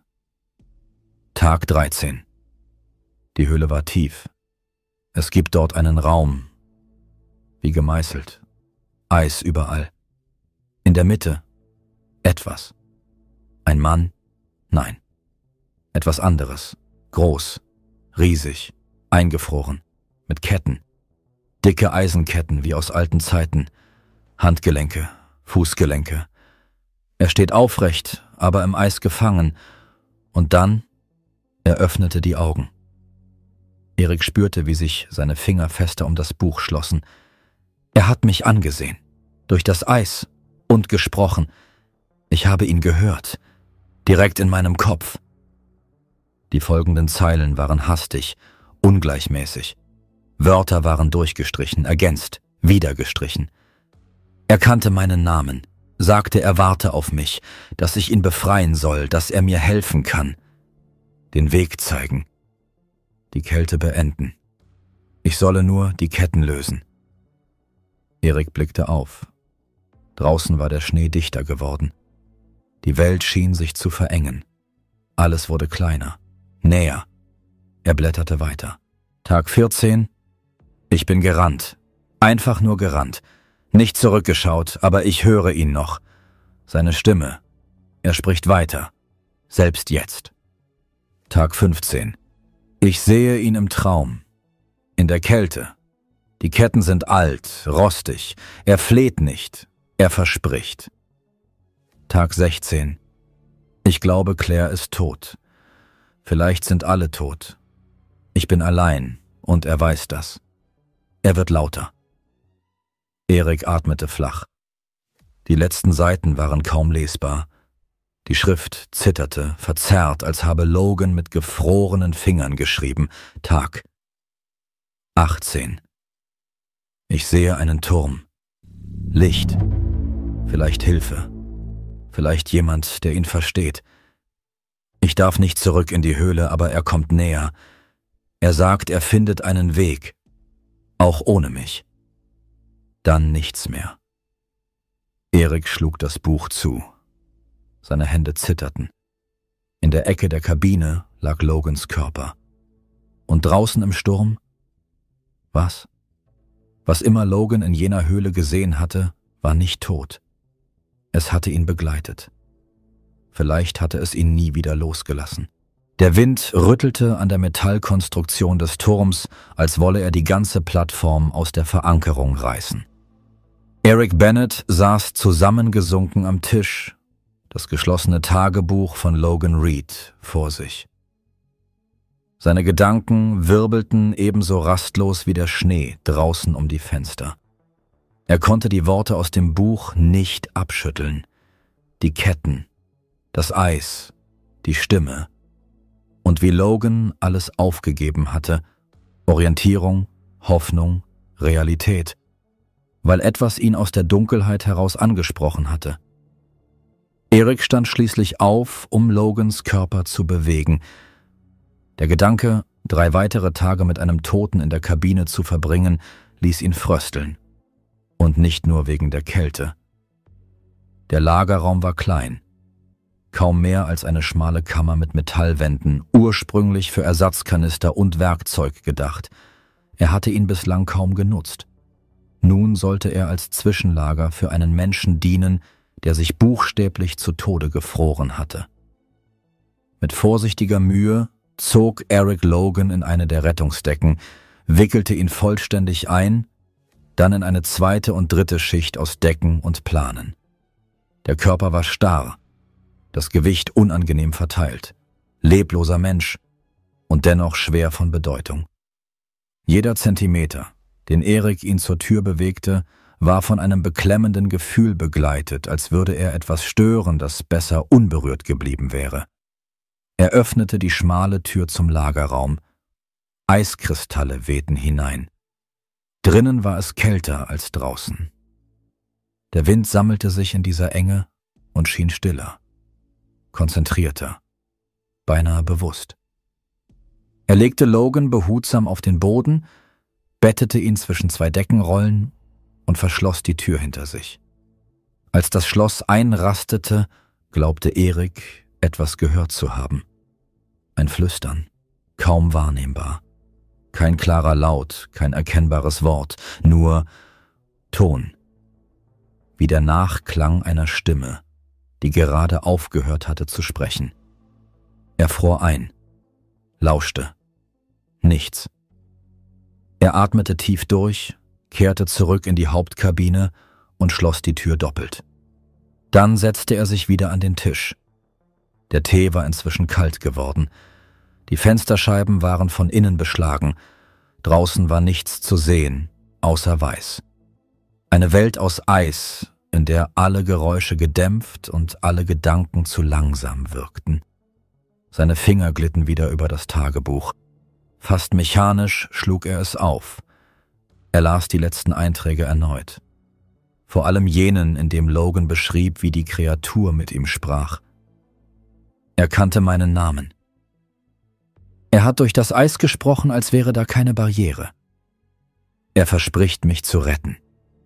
Tag 13. Die Höhle war tief. Es gibt dort einen Raum, wie gemeißelt. Eis überall. In der Mitte etwas. Ein Mann? Nein. Etwas anderes. Groß, riesig, eingefroren, mit Ketten. Dicke Eisenketten wie aus alten Zeiten. Handgelenke, Fußgelenke. Er steht aufrecht, aber im Eis gefangen. Und dann, er öffnete die Augen. Erik spürte, wie sich seine Finger fester um das Buch schlossen. Er hat mich angesehen, durch das Eis, und gesprochen. Ich habe ihn gehört, direkt in meinem Kopf. Die folgenden Zeilen waren hastig, ungleichmäßig. Wörter waren durchgestrichen, ergänzt, wieder gestrichen. Er kannte meinen Namen, sagte, er warte auf mich, dass ich ihn befreien soll, dass er mir helfen kann. Den Weg zeigen. Die Kälte beenden. Ich solle nur die Ketten lösen. Erik blickte auf. Draußen war der Schnee dichter geworden. Die Welt schien sich zu verengen. Alles wurde kleiner, näher. Er blätterte weiter. Tag 14. Ich bin gerannt. Einfach nur gerannt. Nicht zurückgeschaut, aber ich höre ihn noch. Seine Stimme. Er spricht weiter. Selbst jetzt. Tag 15. Ich sehe ihn im Traum, in der Kälte. Die Ketten sind alt, rostig. Er fleht nicht, er verspricht. Tag 16. Ich glaube, Claire ist tot. Vielleicht sind alle tot. Ich bin allein und er weiß das. Er wird lauter. Erik atmete flach. Die letzten Seiten waren kaum lesbar. Die Schrift zitterte, verzerrt, als habe Logan mit gefrorenen Fingern geschrieben. Tag 18. Ich sehe einen Turm. Licht. Vielleicht Hilfe. Vielleicht jemand, der ihn versteht. Ich darf nicht zurück in die Höhle, aber er kommt näher. Er sagt, er findet einen Weg. Auch ohne mich. Dann nichts mehr. Erik schlug das Buch zu. Seine Hände zitterten. In der Ecke der Kabine lag Logans Körper. Und draußen im Sturm? Was? Was immer Logan in jener Höhle gesehen hatte, war nicht tot. Es hatte ihn begleitet. Vielleicht hatte es ihn nie wieder losgelassen. Der Wind rüttelte an der Metallkonstruktion des Turms, als wolle er die ganze Plattform aus der Verankerung reißen. Erik Bennett saß zusammengesunken am Tisch, das geschlossene Tagebuch von Logan Reed vor sich. Seine Gedanken wirbelten ebenso rastlos wie der Schnee draußen um die Fenster. Er konnte die Worte aus dem Buch nicht abschütteln. Die Ketten, das Eis, die Stimme. Und wie Logan alles aufgegeben hatte, Orientierung, Hoffnung, Realität, weil etwas ihn aus der Dunkelheit heraus angesprochen hatte. Erik stand schließlich auf, um Logans Körper zu bewegen. Der Gedanke, 3 weitere Tage mit einem Toten in der Kabine zu verbringen, ließ ihn frösteln. Und nicht nur wegen der Kälte. Der Lagerraum war klein. Kaum mehr als eine schmale Kammer mit Metallwänden, ursprünglich für Ersatzkanister und Werkzeug gedacht. Er hatte ihn bislang kaum genutzt. Nun sollte er als Zwischenlager für einen Menschen dienen, der sich buchstäblich zu Tode gefroren hatte. Mit vorsichtiger Mühe zog Erik Logan in eine der Rettungsdecken, wickelte ihn vollständig ein, dann in eine 2. und 3. Schicht aus Decken und Planen. Der Körper war starr, das Gewicht unangenehm verteilt, lebloser Mensch und dennoch schwer von Bedeutung. Jeder Zentimeter, den Erik ihn zur Tür bewegte, war von einem beklemmenden Gefühl begleitet, als würde er etwas stören, das besser unberührt geblieben wäre. Er öffnete die schmale Tür zum Lagerraum. Eiskristalle wehten hinein. Drinnen war es kälter als draußen. Der Wind sammelte sich in dieser Enge und schien stiller, konzentrierter, beinahe bewusst. Er legte Logan behutsam auf den Boden, bettete ihn zwischen 2 Deckenrollen und verschloss die Tür hinter sich. Als das Schloss einrastete, glaubte Erik, etwas gehört zu haben. Ein Flüstern, kaum wahrnehmbar. Kein klarer Laut, kein erkennbares Wort, nur Ton. Wie der Nachklang einer Stimme, die gerade aufgehört hatte zu sprechen. Er fror ein, lauschte. Nichts. Er atmete tief durch, kehrte zurück in die Hauptkabine und schloss die Tür doppelt. Dann setzte er sich wieder an den Tisch. Der Tee war inzwischen kalt geworden. Die Fensterscheiben waren von innen beschlagen. Draußen war nichts zu sehen, außer Weiß. Eine Welt aus Eis, in der alle Geräusche gedämpft und alle Gedanken zu langsam wirkten. Seine Finger glitten wieder über das Tagebuch. Fast mechanisch schlug er es auf. Er las die letzten Einträge erneut. Vor allem jenen, in dem Logan beschrieb, wie die Kreatur mit ihm sprach. Er kannte meinen Namen. Er hat durch das Eis gesprochen, als wäre da keine Barriere. Er verspricht, mich zu retten.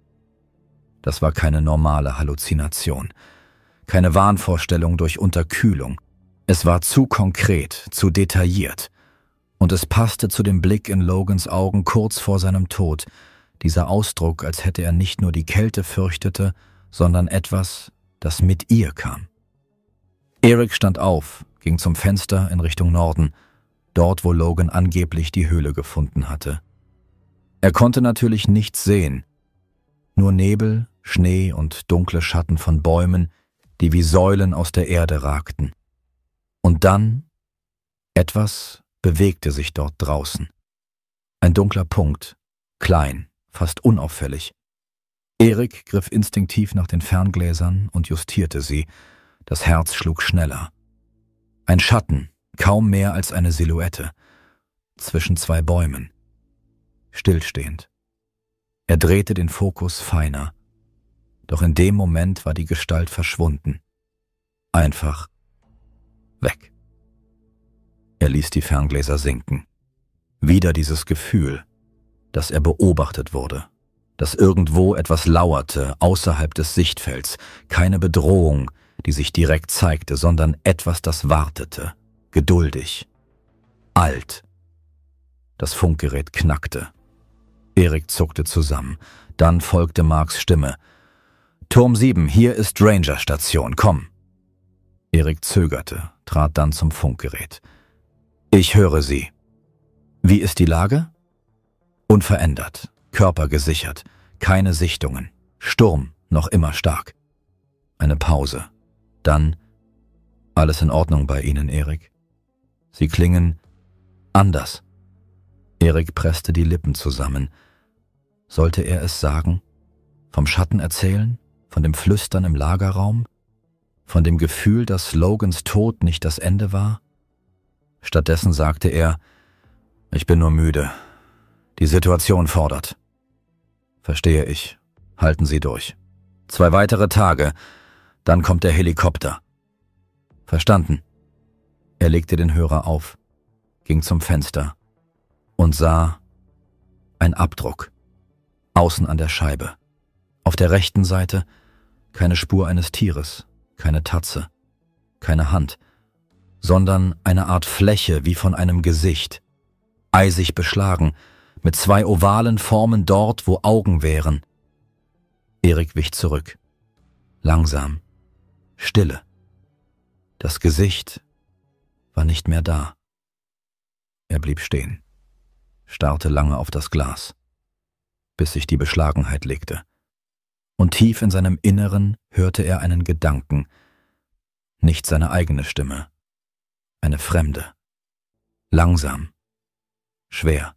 Das war keine normale Halluzination, keine Wahnvorstellung durch Unterkühlung. Es war zu konkret, zu detailliert. Und es passte zu dem Blick in Logans Augen kurz vor seinem Tod, dieser Ausdruck, als hätte er nicht nur die Kälte fürchtete, sondern etwas, das mit ihr kam. Erik stand auf, ging zum Fenster in Richtung Norden. dort wo Logan angeblich die Höhle gefunden hatte. Er konnte natürlich nichts sehen, nur Nebel, Schnee und dunkle Schatten von Bäumen, die wie Säulen aus der Erde ragten. Und dann, etwas bewegte sich dort draußen. Ein dunkler Punkt, klein, fast unauffällig. Erik griff instinktiv nach den Ferngläsern und justierte sie. Das Herz schlug schneller. Ein Schatten, kaum mehr als eine Silhouette, zwischen zwei Bäumen. Stillstehend. Er drehte den Fokus feiner. Doch in dem Moment war die Gestalt verschwunden. Einfach weg. Er ließ die Ferngläser sinken. Wieder dieses Gefühl, dass er beobachtet wurde, dass irgendwo etwas lauerte außerhalb des Sichtfelds, keine Bedrohung, die sich direkt zeigte, sondern etwas, das wartete, geduldig, alt. Das Funkgerät knackte. Erik zuckte zusammen. Dann folgte Marks Stimme. »Turm 7, hier ist Ranger-Station, komm!« Erik zögerte, trat dann zum Funkgerät. »Ich höre Sie. Wie ist die Lage?« »Unverändert, Körper gesichert, keine Sichtungen, Sturm noch immer stark.« Eine Pause. Dann, »Alles in Ordnung bei Ihnen, Erik? Sie klingen anders.« Erik presste die Lippen zusammen. Sollte er es sagen? Vom Schatten erzählen? Von dem Flüstern im Lagerraum? Von dem Gefühl, dass Logans Tod nicht das Ende war? Stattdessen sagte er, »Ich bin nur müde. Die Situation fordert.« »Verstehe ich. Halten Sie durch. 2 weitere Tage, dann kommt der Helikopter.« »Verstanden.« Er legte den Hörer auf, ging zum Fenster und sah ein Abdruck, außen an der Scheibe. Auf der rechten Seite keine Spur eines Tieres, keine Tatze, keine Hand, sondern eine Art Fläche wie von einem Gesicht, eisig beschlagen, mit 2 ovalen Formen dort, wo Augen wären. Erik wich zurück. Langsam. Stille. Das Gesicht war nicht mehr da. Er blieb stehen, starrte lange auf das Glas, bis sich die Beschlagenheit legte. Und tief in seinem Inneren hörte er einen Gedanken, nicht seine eigene Stimme, eine fremde, langsam, schwer.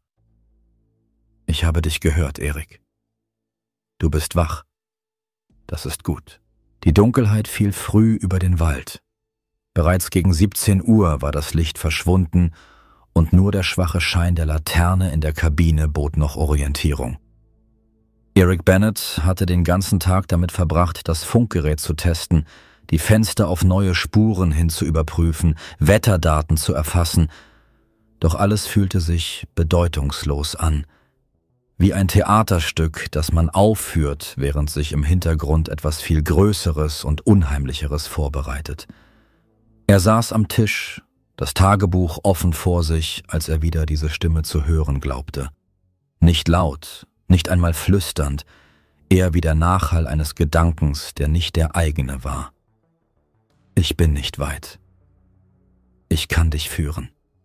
»Ich habe dich gehört, Erik. Du bist wach. Das ist gut.« Die Dunkelheit fiel früh über den Wald. Bereits gegen 17 Uhr war das Licht verschwunden und nur der schwache Schein der Laterne in der Kabine bot noch Orientierung. Erik Bennett hatte den ganzen Tag damit verbracht, das Funkgerät zu testen, die Fenster auf neue Spuren hin zu überprüfen, Wetterdaten zu erfassen. Doch alles fühlte sich bedeutungslos an. Wie ein Theaterstück, das man aufführt, während sich im Hintergrund etwas viel Größeres und Unheimlicheres vorbereitet. Er saß am Tisch, das Tagebuch offen vor sich, als er wieder diese Stimme zu hören glaubte. Nicht laut, nicht einmal flüsternd, eher wie der Nachhall eines Gedankens, der nicht der eigene war. »Ich bin nicht weit. Ich kann dich führen.«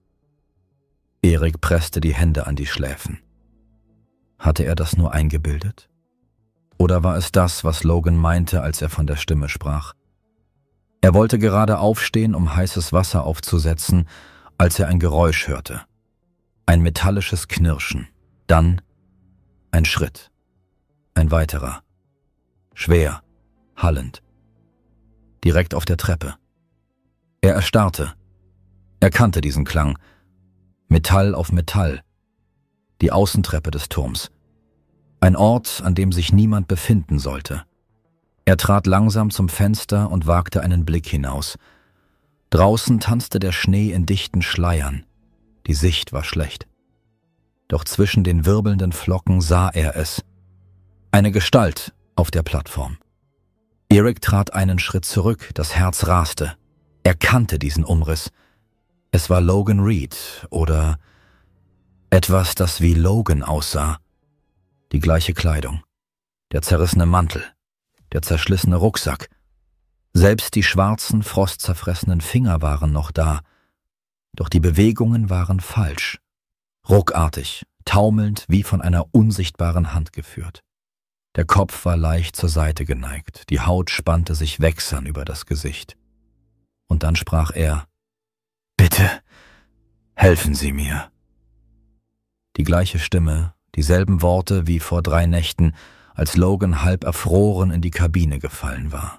Erik presste die Hände an die Schläfen. Hatte er das nur eingebildet? Oder war es das, was Logan meinte, als er von der Stimme sprach? Er wollte gerade aufstehen, um heißes Wasser aufzusetzen, als er ein Geräusch hörte. Ein metallisches Knirschen. Dann ein Schritt. Ein weiterer. Schwer, hallend. Direkt auf der Treppe. Er erstarrte. Er kannte diesen Klang. Metall auf Metall. Die Außentreppe des Turms. Ein Ort, an dem sich niemand befinden sollte. Er trat langsam zum Fenster und wagte einen Blick hinaus. Draußen tanzte der Schnee in dichten Schleiern. Die Sicht war schlecht. Doch zwischen den wirbelnden Flocken sah er es. Eine Gestalt auf der Plattform. Erik trat einen Schritt zurück, das Herz raste. Er kannte diesen Umriss. Es war Logan Reed oder etwas, das wie Logan aussah. Die gleiche Kleidung, der zerrissene Mantel, der zerschlissene Rucksack. Selbst die schwarzen, frostzerfressenen Finger waren noch da. Doch die Bewegungen waren falsch. Ruckartig, taumelnd, wie von einer unsichtbaren Hand geführt. Der Kopf war leicht zur Seite geneigt, die Haut spannte sich wächsern über das Gesicht. Und dann sprach er: »Bitte, helfen Sie mir.« Die gleiche Stimme, dieselben Worte wie vor 3 Nächten, als Logan halb erfroren in die Kabine gefallen war.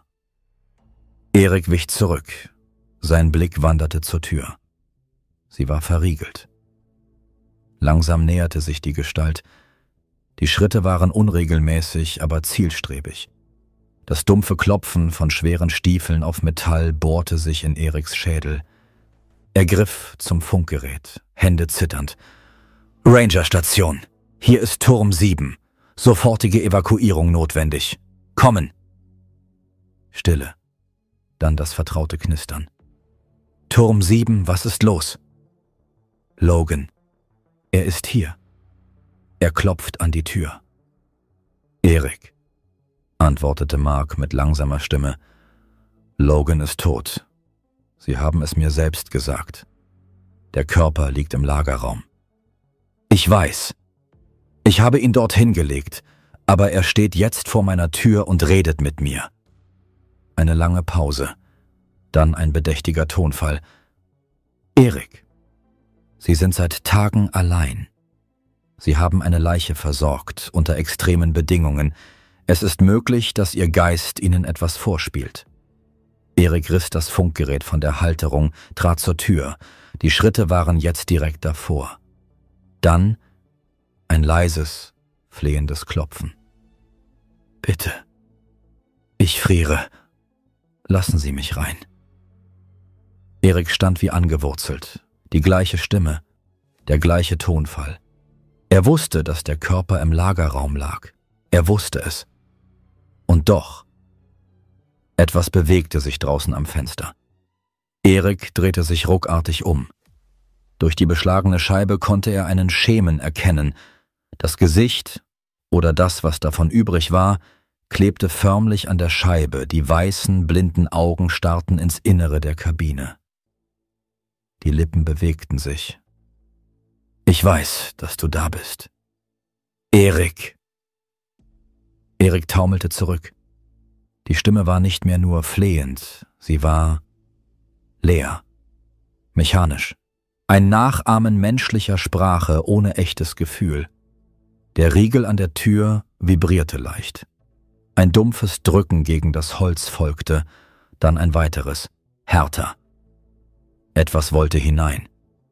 Erik wich zurück. Sein Blick wanderte zur Tür. Sie war verriegelt. Langsam näherte sich die Gestalt. Die Schritte waren unregelmäßig, aber zielstrebig. Das dumpfe Klopfen von schweren Stiefeln auf Metall bohrte sich in Eriks Schädel. Er griff zum Funkgerät, Hände zitternd. »Ranger-Station, hier ist Turm 7. Sofortige Evakuierung notwendig. Kommen!« Stille. Dann das vertraute Knistern. »Turm 7, was ist los?« »Logan. Er ist hier. Er klopft an die Tür.« »Erik«, antwortete Mark mit langsamer Stimme. »Logan ist tot. Sie haben es mir selbst gesagt. Der Körper liegt im Lagerraum.« »Ich weiß. Ich habe ihn dorthin gelegt, aber er steht jetzt vor meiner Tür und redet mit mir.« Eine lange Pause, dann ein bedächtiger Tonfall. »Erik, Sie sind seit Tagen allein. Sie haben eine Leiche versorgt, unter extremen Bedingungen. Es ist möglich, dass Ihr Geist Ihnen etwas vorspielt.« Erik riss das Funkgerät von der Halterung, trat zur Tür. Die Schritte waren jetzt direkt davor. Dann ein leises, flehendes Klopfen. »Bitte. Ich friere. Lassen Sie mich rein.« Erik stand wie angewurzelt. Die gleiche Stimme, der gleiche Tonfall. Er wusste, dass der Körper im Lagerraum lag. Er wusste es. Und doch. Etwas bewegte sich draußen am Fenster. Erik drehte sich ruckartig um. Durch die beschlagene Scheibe konnte er einen Schemen erkennen. Das Gesicht, oder das, was davon übrig war, klebte förmlich an der Scheibe, die weißen, blinden Augen starrten ins Innere der Kabine. Die Lippen bewegten sich. »Ich weiß, dass du da bist. Erik!« Erik taumelte zurück. Die Stimme war nicht mehr nur flehend, sie war leer, mechanisch. Ein Nachahmen menschlicher Sprache ohne echtes Gefühl. Der Riegel an der Tür vibrierte leicht. Ein dumpfes Drücken gegen das Holz folgte, dann ein weiteres, härter. Etwas wollte hinein.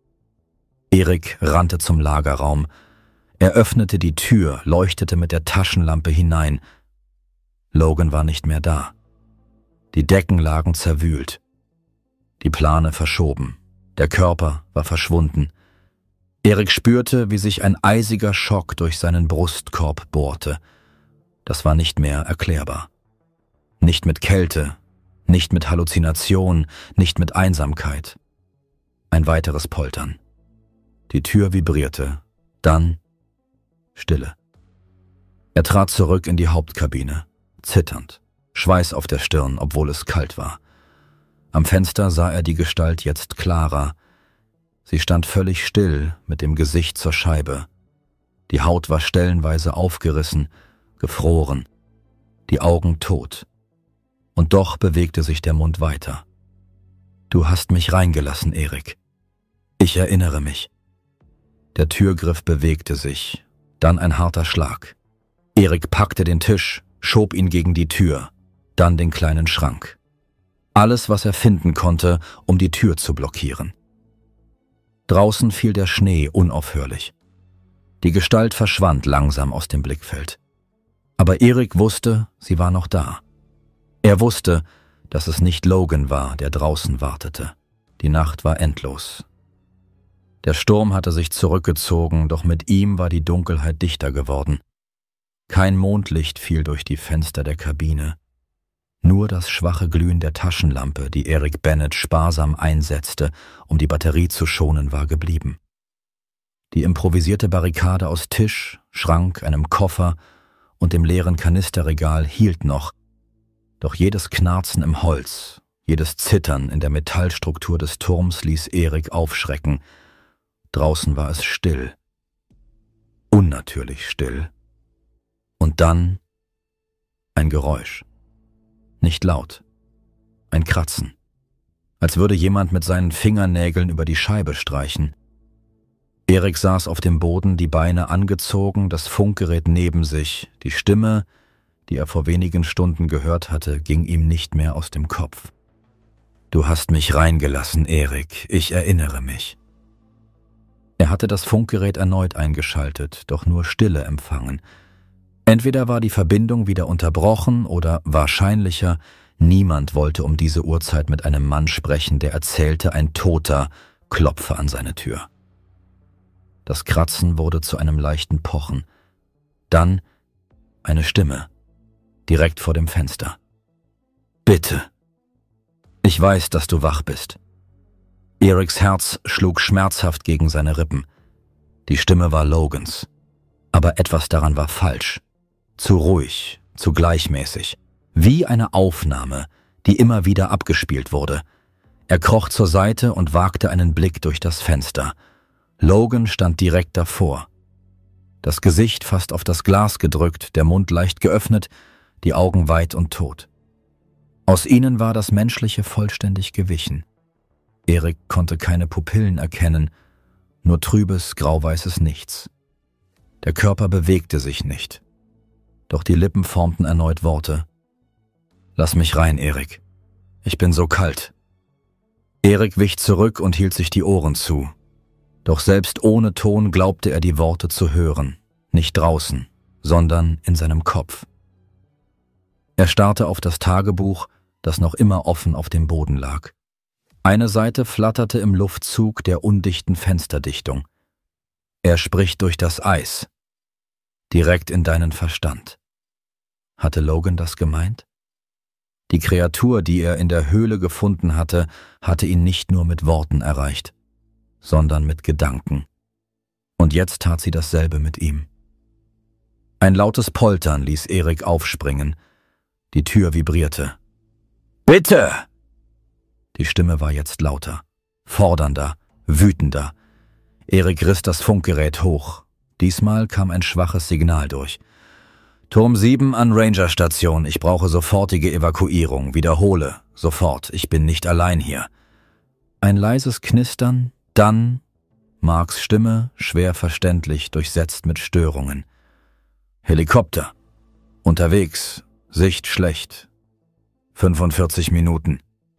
Erik rannte zum Lagerraum. Er öffnete die Tür, leuchtete mit der Taschenlampe hinein. Logan war nicht mehr da. Die Decken lagen zerwühlt. Die Plane verschoben. Der Körper war verschwunden. Erik spürte, wie sich ein eisiger Schock durch seinen Brustkorb bohrte. Das war nicht mehr erklärbar. Nicht mit Kälte, nicht mit Halluzination, nicht mit Einsamkeit. Ein weiteres Poltern. Die Tür vibrierte, dann Stille. Er trat zurück in die Hauptkabine, zitternd, Schweiß auf der Stirn, obwohl es kalt war. Am Fenster sah er die Gestalt jetzt klarer. Sie stand völlig still, mit dem Gesicht zur Scheibe. Die Haut war stellenweise aufgerissen, gefroren, die Augen tot. Und doch bewegte sich der Mund weiter. »Du hast mich reingelassen, Erik. Ich erinnere mich.« Der Türgriff bewegte sich, dann ein harter Schlag. Erik packte den Tisch, schob ihn gegen die Tür, dann den kleinen Schrank. Alles, was er finden konnte, um die Tür zu blockieren. Draußen fiel der Schnee unaufhörlich. Die Gestalt verschwand langsam aus dem Blickfeld. Aber Erik wusste, sie war noch da. Er wusste, dass es nicht Logan war, der draußen wartete. Die Nacht war endlos. Der Sturm hatte sich zurückgezogen, doch mit ihm war die Dunkelheit dichter geworden. Kein Mondlicht fiel durch die Fenster der Kabine. Nur das schwache Glühen der Taschenlampe, die Erik Bennett sparsam einsetzte, um die Batterie zu schonen, war geblieben. Die improvisierte Barrikade aus Tisch, Schrank, einem Koffer und dem leeren Kanisterregal hielt noch, doch jedes Knarzen im Holz, Jedes Zittern in der Metallstruktur des Turms ließ Erik aufschrecken. Draußen war es still. Unnatürlich still. Und dann ein Geräusch. Nicht laut. Ein Kratzen. Als würde jemand mit seinen Fingernägeln über die Scheibe streichen. Erik saß auf dem Boden, die Beine angezogen, das Funkgerät neben sich. Die Stimme, die er vor wenigen Stunden gehört hatte, ging ihm nicht mehr aus dem Kopf. »Du hast mich reingelassen, Erik. Ich erinnere mich.« Er hatte das Funkgerät erneut eingeschaltet, doch nur Stille empfangen. Entweder war die Verbindung wieder unterbrochen oder, wahrscheinlicher, niemand wollte um diese Uhrzeit mit einem Mann sprechen, der erzählte, ein Toter klopfe an seine Tür. Das Kratzen wurde zu einem leichten Pochen. Dann eine Stimme, direkt vor dem Fenster. »Bitte. Ich weiß, dass du wach bist.« Eriks Herz schlug schmerzhaft gegen seine Rippen. Die Stimme war Logans. Aber etwas daran war falsch. Zu ruhig, zu gleichmäßig. Wie eine Aufnahme, die immer wieder abgespielt wurde. Er kroch zur Seite und wagte einen Blick durch das Fenster. Logan stand direkt davor. Das Gesicht fast auf das Glas gedrückt, der Mund leicht geöffnet, die Augen weit und tot. Aus ihnen war das Menschliche vollständig gewichen. Erik konnte keine Pupillen erkennen, nur trübes, grauweißes Nichts. Der Körper bewegte sich nicht. Doch die Lippen formten erneut Worte. »Lass mich rein, Erik. Ich bin so kalt.« Erik wich zurück und hielt sich die Ohren zu. Doch selbst ohne Ton glaubte er die Worte zu hören. Nicht draußen, sondern in seinem Kopf. Er starrte auf das Tagebuch, das noch immer offen auf dem Boden lag. Eine Seite flatterte im Luftzug der undichten Fensterdichtung. Er spricht durch das Eis. Direkt in deinen Verstand. Hatte Logan das gemeint? Die Kreatur, die er in der Höhle gefunden hatte, hatte ihn nicht nur mit Worten erreicht, sondern mit Gedanken. Und jetzt tat sie dasselbe mit ihm. Ein lautes Poltern ließ Erik aufspringen. Die Tür vibrierte. »Bitte!« Die Stimme war jetzt lauter, fordernder, wütender. Erik riss das Funkgerät hoch. Diesmal kam ein schwaches Signal durch. »Turm 7 an Rangerstation. Ich brauche sofortige Evakuierung. Wiederhole. Sofort. Ich bin nicht allein hier.« Ein leises Knistern, dann Marks Stimme, schwer verständlich, durchsetzt mit Störungen. »Helikopter. Unterwegs. Sicht schlecht. 45 Minuten.«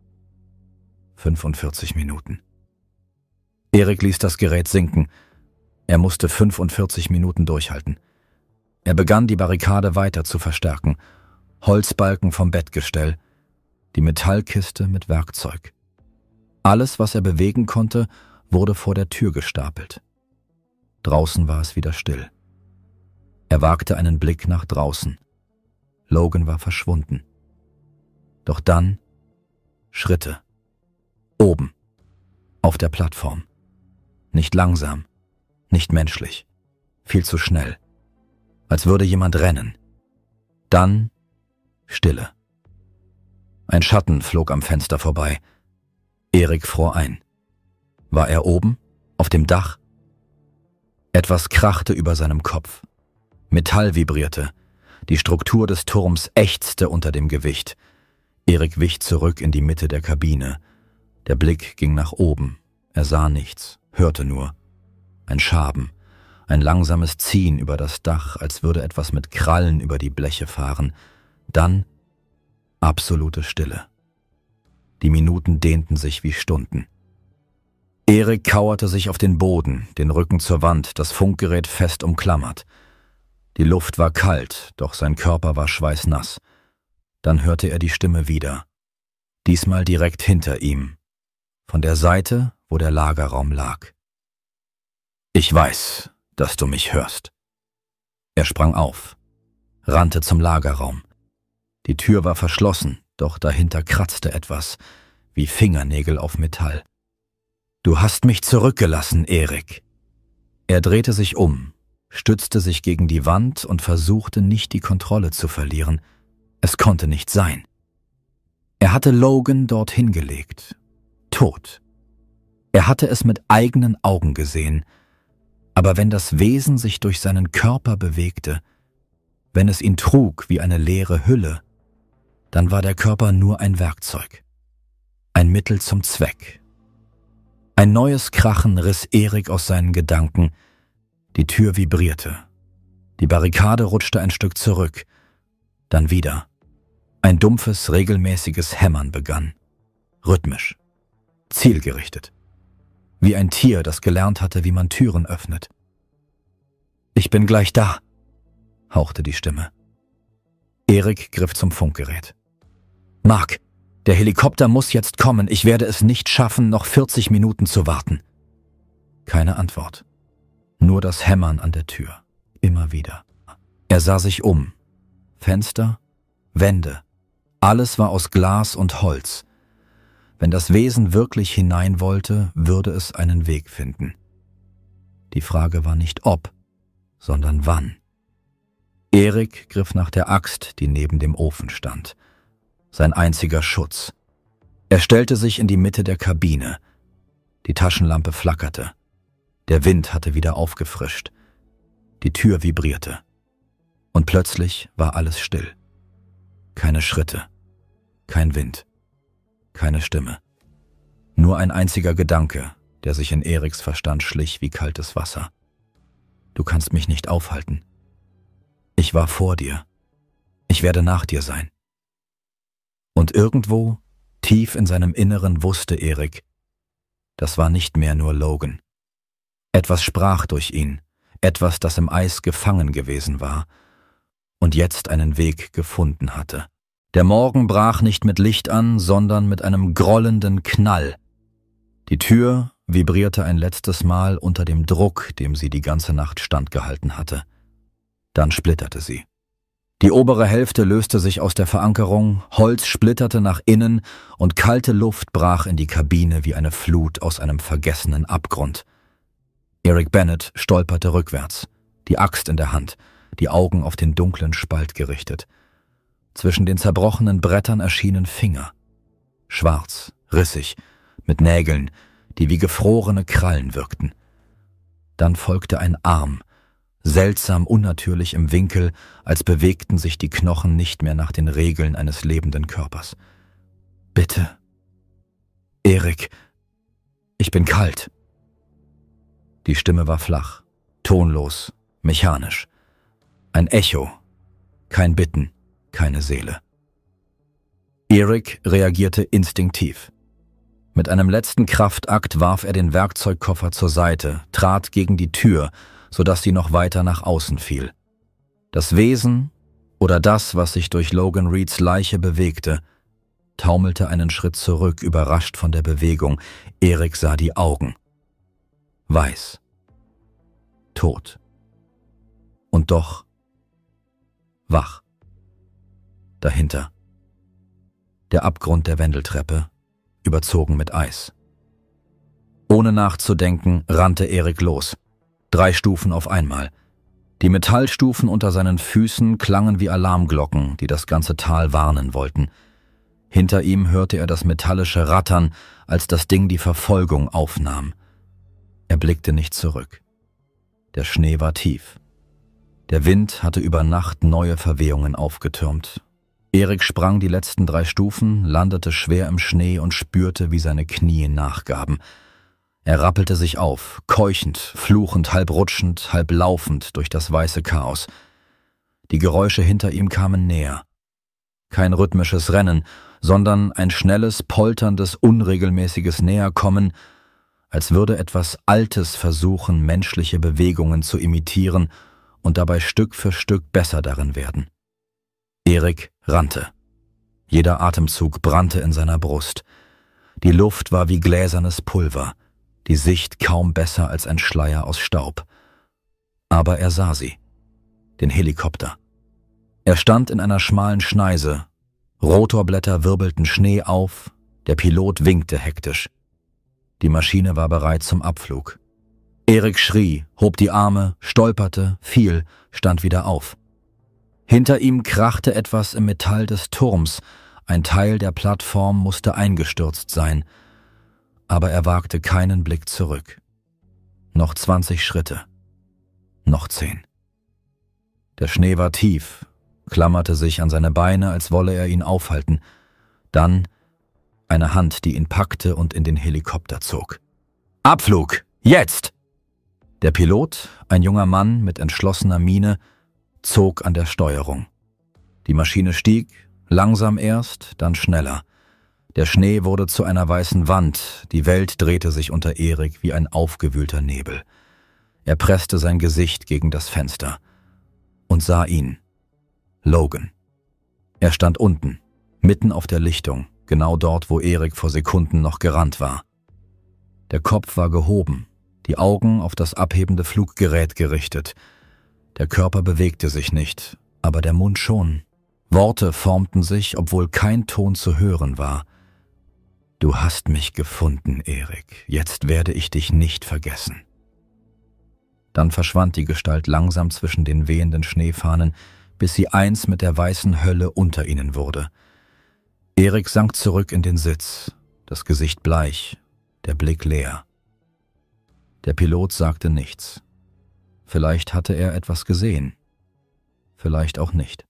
45 Minuten. Erik ließ das Gerät sinken. Er musste 45 Minuten durchhalten. Er begann, die Barrikade weiter zu verstärken. Holzbalken vom Bettgestell, die Metallkiste mit Werkzeug. Alles, was er bewegen konnte, wurde vor der Tür gestapelt. Draußen war es wieder still. Er wagte einen Blick nach draußen. Logan war verschwunden. Doch dann Schritte. Oben. Auf der Plattform. Nicht langsam. Nicht menschlich. Viel zu schnell. Als würde jemand rennen. Dann Stille. Ein Schatten flog am Fenster vorbei. Erik fror ein. War er oben? Auf dem Dach? Etwas krachte über seinem Kopf. Metall vibrierte. Die Struktur des Turms ächzte unter dem Gewicht. Erik wich zurück in die Mitte der Kabine. Der Blick ging nach oben. Er sah nichts, hörte nur. Ein Schaben, ein langsames Ziehen über das Dach, als würde etwas mit Krallen über die Bleche fahren. Dann absolute Stille. Die Minuten dehnten sich wie Stunden. Erik kauerte sich auf den Boden, den Rücken zur Wand, das Funkgerät fest umklammert. Die Luft war kalt, doch sein Körper war schweißnass. Dann hörte er die Stimme wieder. Diesmal direkt hinter ihm. Von der Seite, wo der Lagerraum lag. »Ich weiß, dass du mich hörst.« Er sprang auf, rannte zum Lagerraum. Die Tür war verschlossen, doch dahinter kratzte etwas, wie Fingernägel auf Metall. »Du hast mich zurückgelassen, Erik.« Er drehte sich um, stützte sich gegen die Wand und versuchte nicht, die Kontrolle zu verlieren. Es konnte nicht sein. Er hatte Logan dorthin gelegt, tot. Er hatte es mit eigenen Augen gesehen, aber wenn das Wesen sich durch seinen Körper bewegte, wenn es ihn trug wie eine leere Hülle, dann war der Körper nur ein Werkzeug, ein Mittel zum Zweck. Ein neues Krachen riss Erik aus seinen Gedanken, die Tür vibrierte. Die Barrikade rutschte ein Stück zurück, dann wieder. Ein dumpfes, regelmäßiges Hämmern begann. Rhythmisch, zielgerichtet. Wie ein Tier, das gelernt hatte, wie man Türen öffnet. »Ich bin gleich da«, hauchte die Stimme. Erik griff zum Funkgerät. »Mark, der Helikopter muss jetzt kommen. Ich werde es nicht schaffen, noch 40 Minuten zu warten.« Keine Antwort. Nur das Hämmern an der Tür. Immer wieder. Er sah sich um. Fenster, Wände. Alles war aus Glas und Holz. Wenn das Wesen wirklich hinein wollte, würde es einen Weg finden. Die Frage war nicht ob, sondern wann. Erik griff nach der Axt, die neben dem Ofen stand. Sein einziger Schutz. Er stellte sich in die Mitte der Kabine. Die Taschenlampe flackerte. Der Wind hatte wieder aufgefrischt. Die Tür vibrierte. Und plötzlich war alles still. Keine Schritte, kein Wind, keine Stimme. Nur ein einziger Gedanke, der sich in Eriks Verstand schlich wie kaltes Wasser. Du kannst mich nicht aufhalten. Ich war vor dir. Ich werde nach dir sein. Und irgendwo, tief in seinem Inneren wusste Erik, das war nicht mehr nur Logan. Etwas sprach durch ihn, etwas, das im Eis gefangen gewesen war und jetzt einen Weg gefunden hatte. Der Morgen brach nicht mit Licht an, sondern mit einem grollenden Knall. Die Tür vibrierte ein letztes Mal unter dem Druck, dem sie die ganze Nacht standgehalten hatte. Dann splitterte sie. Die obere Hälfte löste sich aus der Verankerung, Holz splitterte nach innen und kalte Luft brach in die Kabine wie eine Flut aus einem vergessenen Abgrund. Erik Bennett stolperte rückwärts, die Axt in der Hand, die Augen auf den dunklen Spalt gerichtet. Zwischen den zerbrochenen Brettern erschienen Finger. Schwarz, rissig, mit Nägeln, die wie gefrorene Krallen wirkten. Dann folgte ein Arm, seltsam unnatürlich im Winkel, als bewegten sich die Knochen nicht mehr nach den Regeln eines lebenden Körpers. »Bitte, Erik, ich bin kalt.« Die Stimme war flach, tonlos, mechanisch. Ein Echo, kein Bitten, keine Seele. Erik reagierte instinktiv. Mit einem letzten Kraftakt warf er den Werkzeugkoffer zur Seite, trat gegen die Tür, sodass sie noch weiter nach außen fiel. Das Wesen, oder das, was sich durch Logan Reeds Leiche bewegte, taumelte einen Schritt zurück, überrascht von der Bewegung. Erik sah die Augen. Weiß. Tot. Und doch wach. Dahinter. Der Abgrund der Wendeltreppe, überzogen mit Eis. Ohne nachzudenken, rannte Erik los. 3 Stufen auf einmal. Die Metallstufen unter seinen Füßen klangen wie Alarmglocken, die das ganze Tal warnen wollten. Hinter ihm hörte er das metallische Rattern, als das Ding die Verfolgung aufnahm. Er blickte nicht zurück. Der Schnee war tief. Der Wind hatte über Nacht neue Verwehungen aufgetürmt. Erik sprang die letzten 3 Stufen, landete schwer im Schnee und spürte, wie seine Knie nachgaben. Er rappelte sich auf, keuchend, fluchend, halb rutschend, halb laufend durch das weiße Chaos. Die Geräusche hinter ihm kamen näher. Kein rhythmisches Rennen, sondern ein schnelles, polterndes, unregelmäßiges Näherkommen, als würde etwas Altes versuchen, menschliche Bewegungen zu imitieren und dabei Stück für Stück besser darin werden. Erik rannte. Jeder Atemzug brannte in seiner Brust. Die Luft war wie gläsernes Pulver, die Sicht kaum besser als ein Schleier aus Staub. Aber er sah sie. Den Helikopter. Er stand in einer schmalen Schneise. Rotorblätter wirbelten Schnee auf, der Pilot winkte hektisch. Die Maschine war bereit zum Abflug. Erik schrie, hob die Arme, stolperte, fiel, stand wieder auf. Hinter ihm krachte etwas im Metall des Turms, Ein Teil der Plattform musste eingestürzt sein, aber er wagte keinen Blick zurück. Noch 20 Schritte. Noch 10. Der Schnee war tief, klammerte sich an seine Beine, als wolle er ihn aufhalten. Dann eine Hand, die ihn packte und in den Helikopter zog. »Abflug! Jetzt!« Der Pilot, ein junger Mann mit entschlossener Miene, zog an der Steuerung. Die Maschine stieg, langsam erst, dann schneller. Der Schnee wurde zu einer weißen Wand, die Welt drehte sich unter Erik wie ein aufgewühlter Nebel. Er presste sein Gesicht gegen das Fenster und sah ihn. Logan. Er stand unten, mitten auf der Lichtung, genau dort, wo Erik vor Sekunden noch gerannt war. Der Kopf war gehoben, die Augen auf das abhebende Fluggerät gerichtet. Der Körper bewegte sich nicht, aber der Mund schon. Worte formten sich, obwohl kein Ton zu hören war. »Du hast mich gefunden, Erik. Jetzt werde ich dich nicht vergessen.« Dann verschwand die Gestalt langsam zwischen den wehenden Schneefahnen, bis sie eins mit der weißen Hölle unter ihnen wurde. Erik sank zurück in den Sitz, das Gesicht bleich, der Blick leer. Der Pilot sagte nichts. Vielleicht hatte er etwas gesehen, vielleicht auch nicht.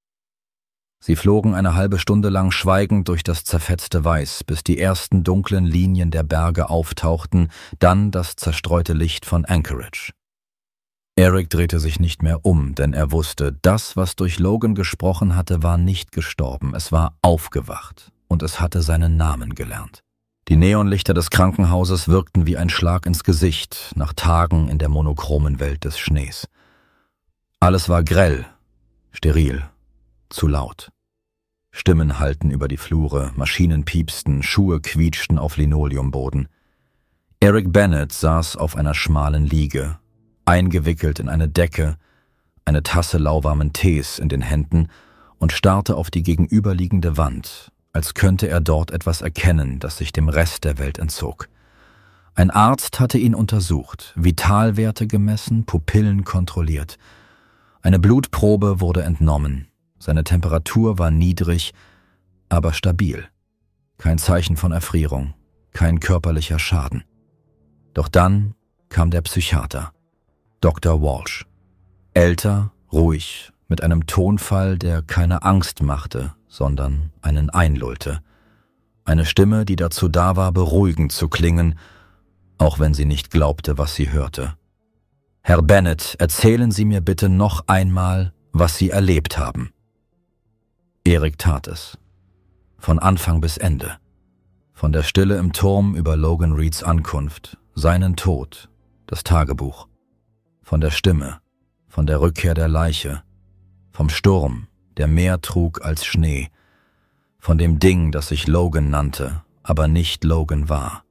Sie flogen eine halbe Stunde lang schweigend durch das zerfetzte Weiß, bis die ersten dunklen Linien der Berge auftauchten, dann das zerstreute Licht von Anchorage. Erik drehte sich nicht mehr um, denn er wusste, das, was durch Logan gesprochen hatte, war nicht gestorben, es war aufgewacht und es hatte seinen Namen gelernt. Die Neonlichter des Krankenhauses wirkten wie ein Schlag ins Gesicht nach Tagen in der monochromen Welt des Schnees. Alles war grell, steril, zu laut. Stimmen hallten über die Flure, Maschinen piepsten, Schuhe quietschten auf Linoleumboden. Erik Bennett saß auf einer schmalen Liege, eingewickelt in eine Decke, eine Tasse lauwarmen Tees in den Händen und starrte auf die gegenüberliegende Wand, als könnte er dort etwas erkennen, das sich dem Rest der Welt entzog. Ein Arzt hatte ihn untersucht, Vitalwerte gemessen, Pupillen kontrolliert. Eine Blutprobe wurde entnommen. Seine Temperatur war niedrig, aber stabil. Kein Zeichen von Erfrierung, kein körperlicher Schaden. Doch dann kam der Psychiater, Dr. Walsh. Älter, ruhig, mit einem Tonfall, der keine Angst machte, sondern einen einlullte. Eine Stimme, die dazu da war, beruhigend zu klingen, auch wenn sie nicht glaubte, was sie hörte. »Herr Bennett, erzählen Sie mir bitte noch einmal, was Sie erlebt haben.« Erik tat es. Von Anfang bis Ende. Von der Stille im Turm über Logan Reeds Ankunft, seinen Tod, das Tagebuch. Von der Stimme, von der Rückkehr der Leiche, vom Sturm, der mehr trug als Schnee, von dem Ding, das sich Logan nannte, aber nicht Logan war.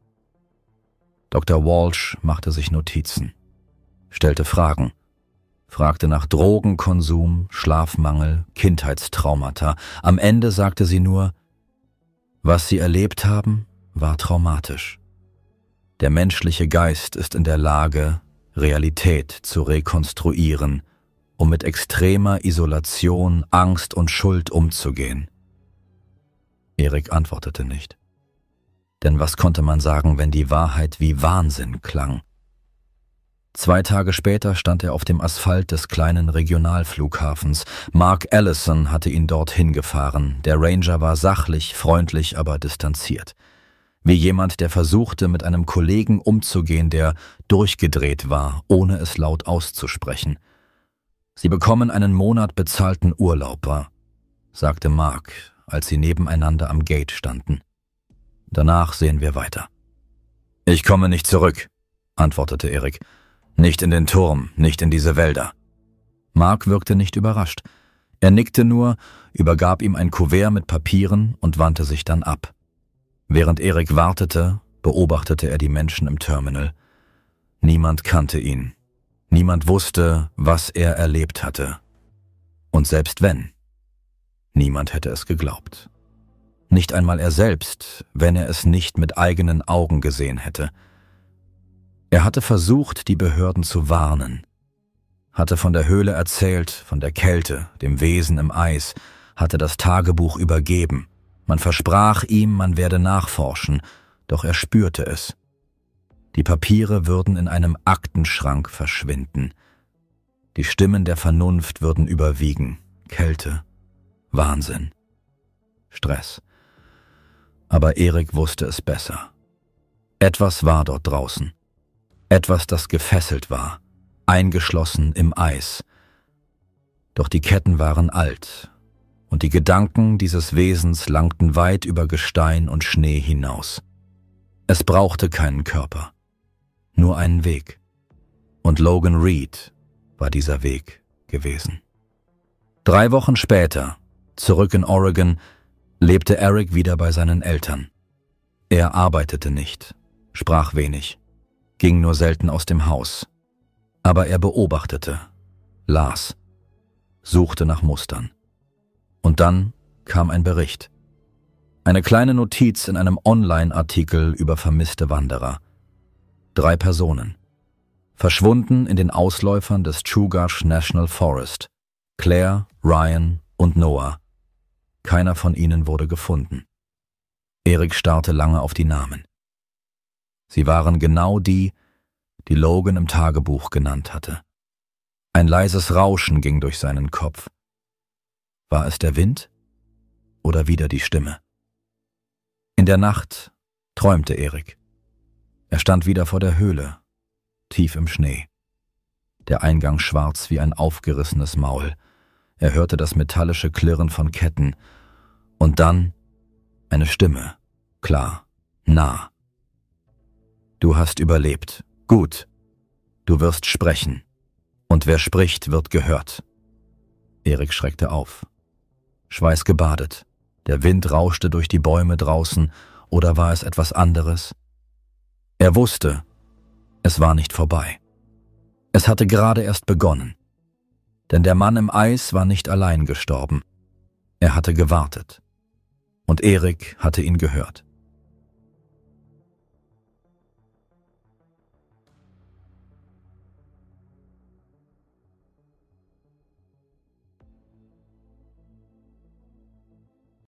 Dr. Walsh machte sich Notizen, stellte Fragen, fragte nach Drogenkonsum, Schlafmangel, Kindheitstraumata. Am Ende sagte sie nur, was sie erlebt haben, war traumatisch. Der menschliche Geist ist in der Lage, Realität zu rekonstruieren, um mit extremer Isolation, Angst und Schuld umzugehen. Erik antwortete nicht. Denn was konnte man sagen, wenn die Wahrheit wie Wahnsinn klang? 2 Tage später stand er auf dem Asphalt des kleinen Regionalflughafens. Mark Allison hatte ihn dorthin gefahren. Der Ranger war sachlich, freundlich, aber distanziert. Wie jemand, der versuchte, mit einem Kollegen umzugehen, der durchgedreht war, ohne es laut auszusprechen. »Sie bekommen einen Monat bezahlten Urlaub«, sagte Mark, als sie nebeneinander am Gate standen. »Danach sehen wir weiter.« »Ich komme nicht zurück«, antwortete Erik. »Nicht in den Turm, nicht in diese Wälder.« Mark wirkte nicht überrascht. Er nickte nur, übergab ihm ein Kuvert mit Papieren und wandte sich dann ab. Während Erik wartete, beobachtete er die Menschen im Terminal. Niemand kannte ihn. Niemand wusste, was er erlebt hatte. Und selbst wenn, niemand hätte es geglaubt. Nicht einmal er selbst, wenn er es nicht mit eigenen Augen gesehen hätte. Er hatte versucht, die Behörden zu warnen, hatte von der Höhle erzählt, von der Kälte, dem Wesen im Eis, hatte das Tagebuch übergeben. Man versprach ihm, man werde nachforschen, doch er spürte es. Die Papiere würden in einem Aktenschrank verschwinden. Die Stimmen der Vernunft würden überwiegen. Kälte, Wahnsinn, Stress. Aber Erik wusste es besser. Etwas war dort draußen. Etwas, das gefesselt war, eingeschlossen im Eis. Doch die Ketten waren alt, und die Gedanken dieses Wesens langten weit über Gestein und Schnee hinaus. Es brauchte keinen Körper, nur einen Weg. Und Logan Reed war dieser Weg gewesen. 3 Wochen später, zurück in Oregon, lebte Erik wieder bei seinen Eltern. Er arbeitete nicht, sprach wenig, ging nur selten aus dem Haus. Aber er beobachtete, las, suchte nach Mustern. Und dann kam ein Bericht. Eine kleine Notiz in einem Online-Artikel über vermisste Wanderer. 3 Personen. Verschwunden in den Ausläufern des Chugach National Forest. Claire, Ryan und Noah. Keiner von ihnen wurde gefunden. Erik starrte lange auf die Namen. Sie waren genau die, die Logan im Tagebuch genannt hatte. Ein leises Rauschen ging durch seinen Kopf. War es der Wind oder wieder die Stimme? In der Nacht träumte Erik. Er stand wieder vor der Höhle, tief im Schnee. Der Eingang schwarz wie ein aufgerissenes Maul. Er hörte das metallische Klirren von Ketten. Und dann eine Stimme, klar, nah. Du hast überlebt. Gut. Du wirst sprechen. Und wer spricht, wird gehört. Erik schreckte auf. Schweißgebadet. Der Wind rauschte durch die Bäume draußen, oder war es etwas anderes? Er wusste, es war nicht vorbei. Es hatte gerade erst begonnen. Denn der Mann im Eis war nicht allein gestorben. Er hatte gewartet. Und Erik hatte ihn gehört.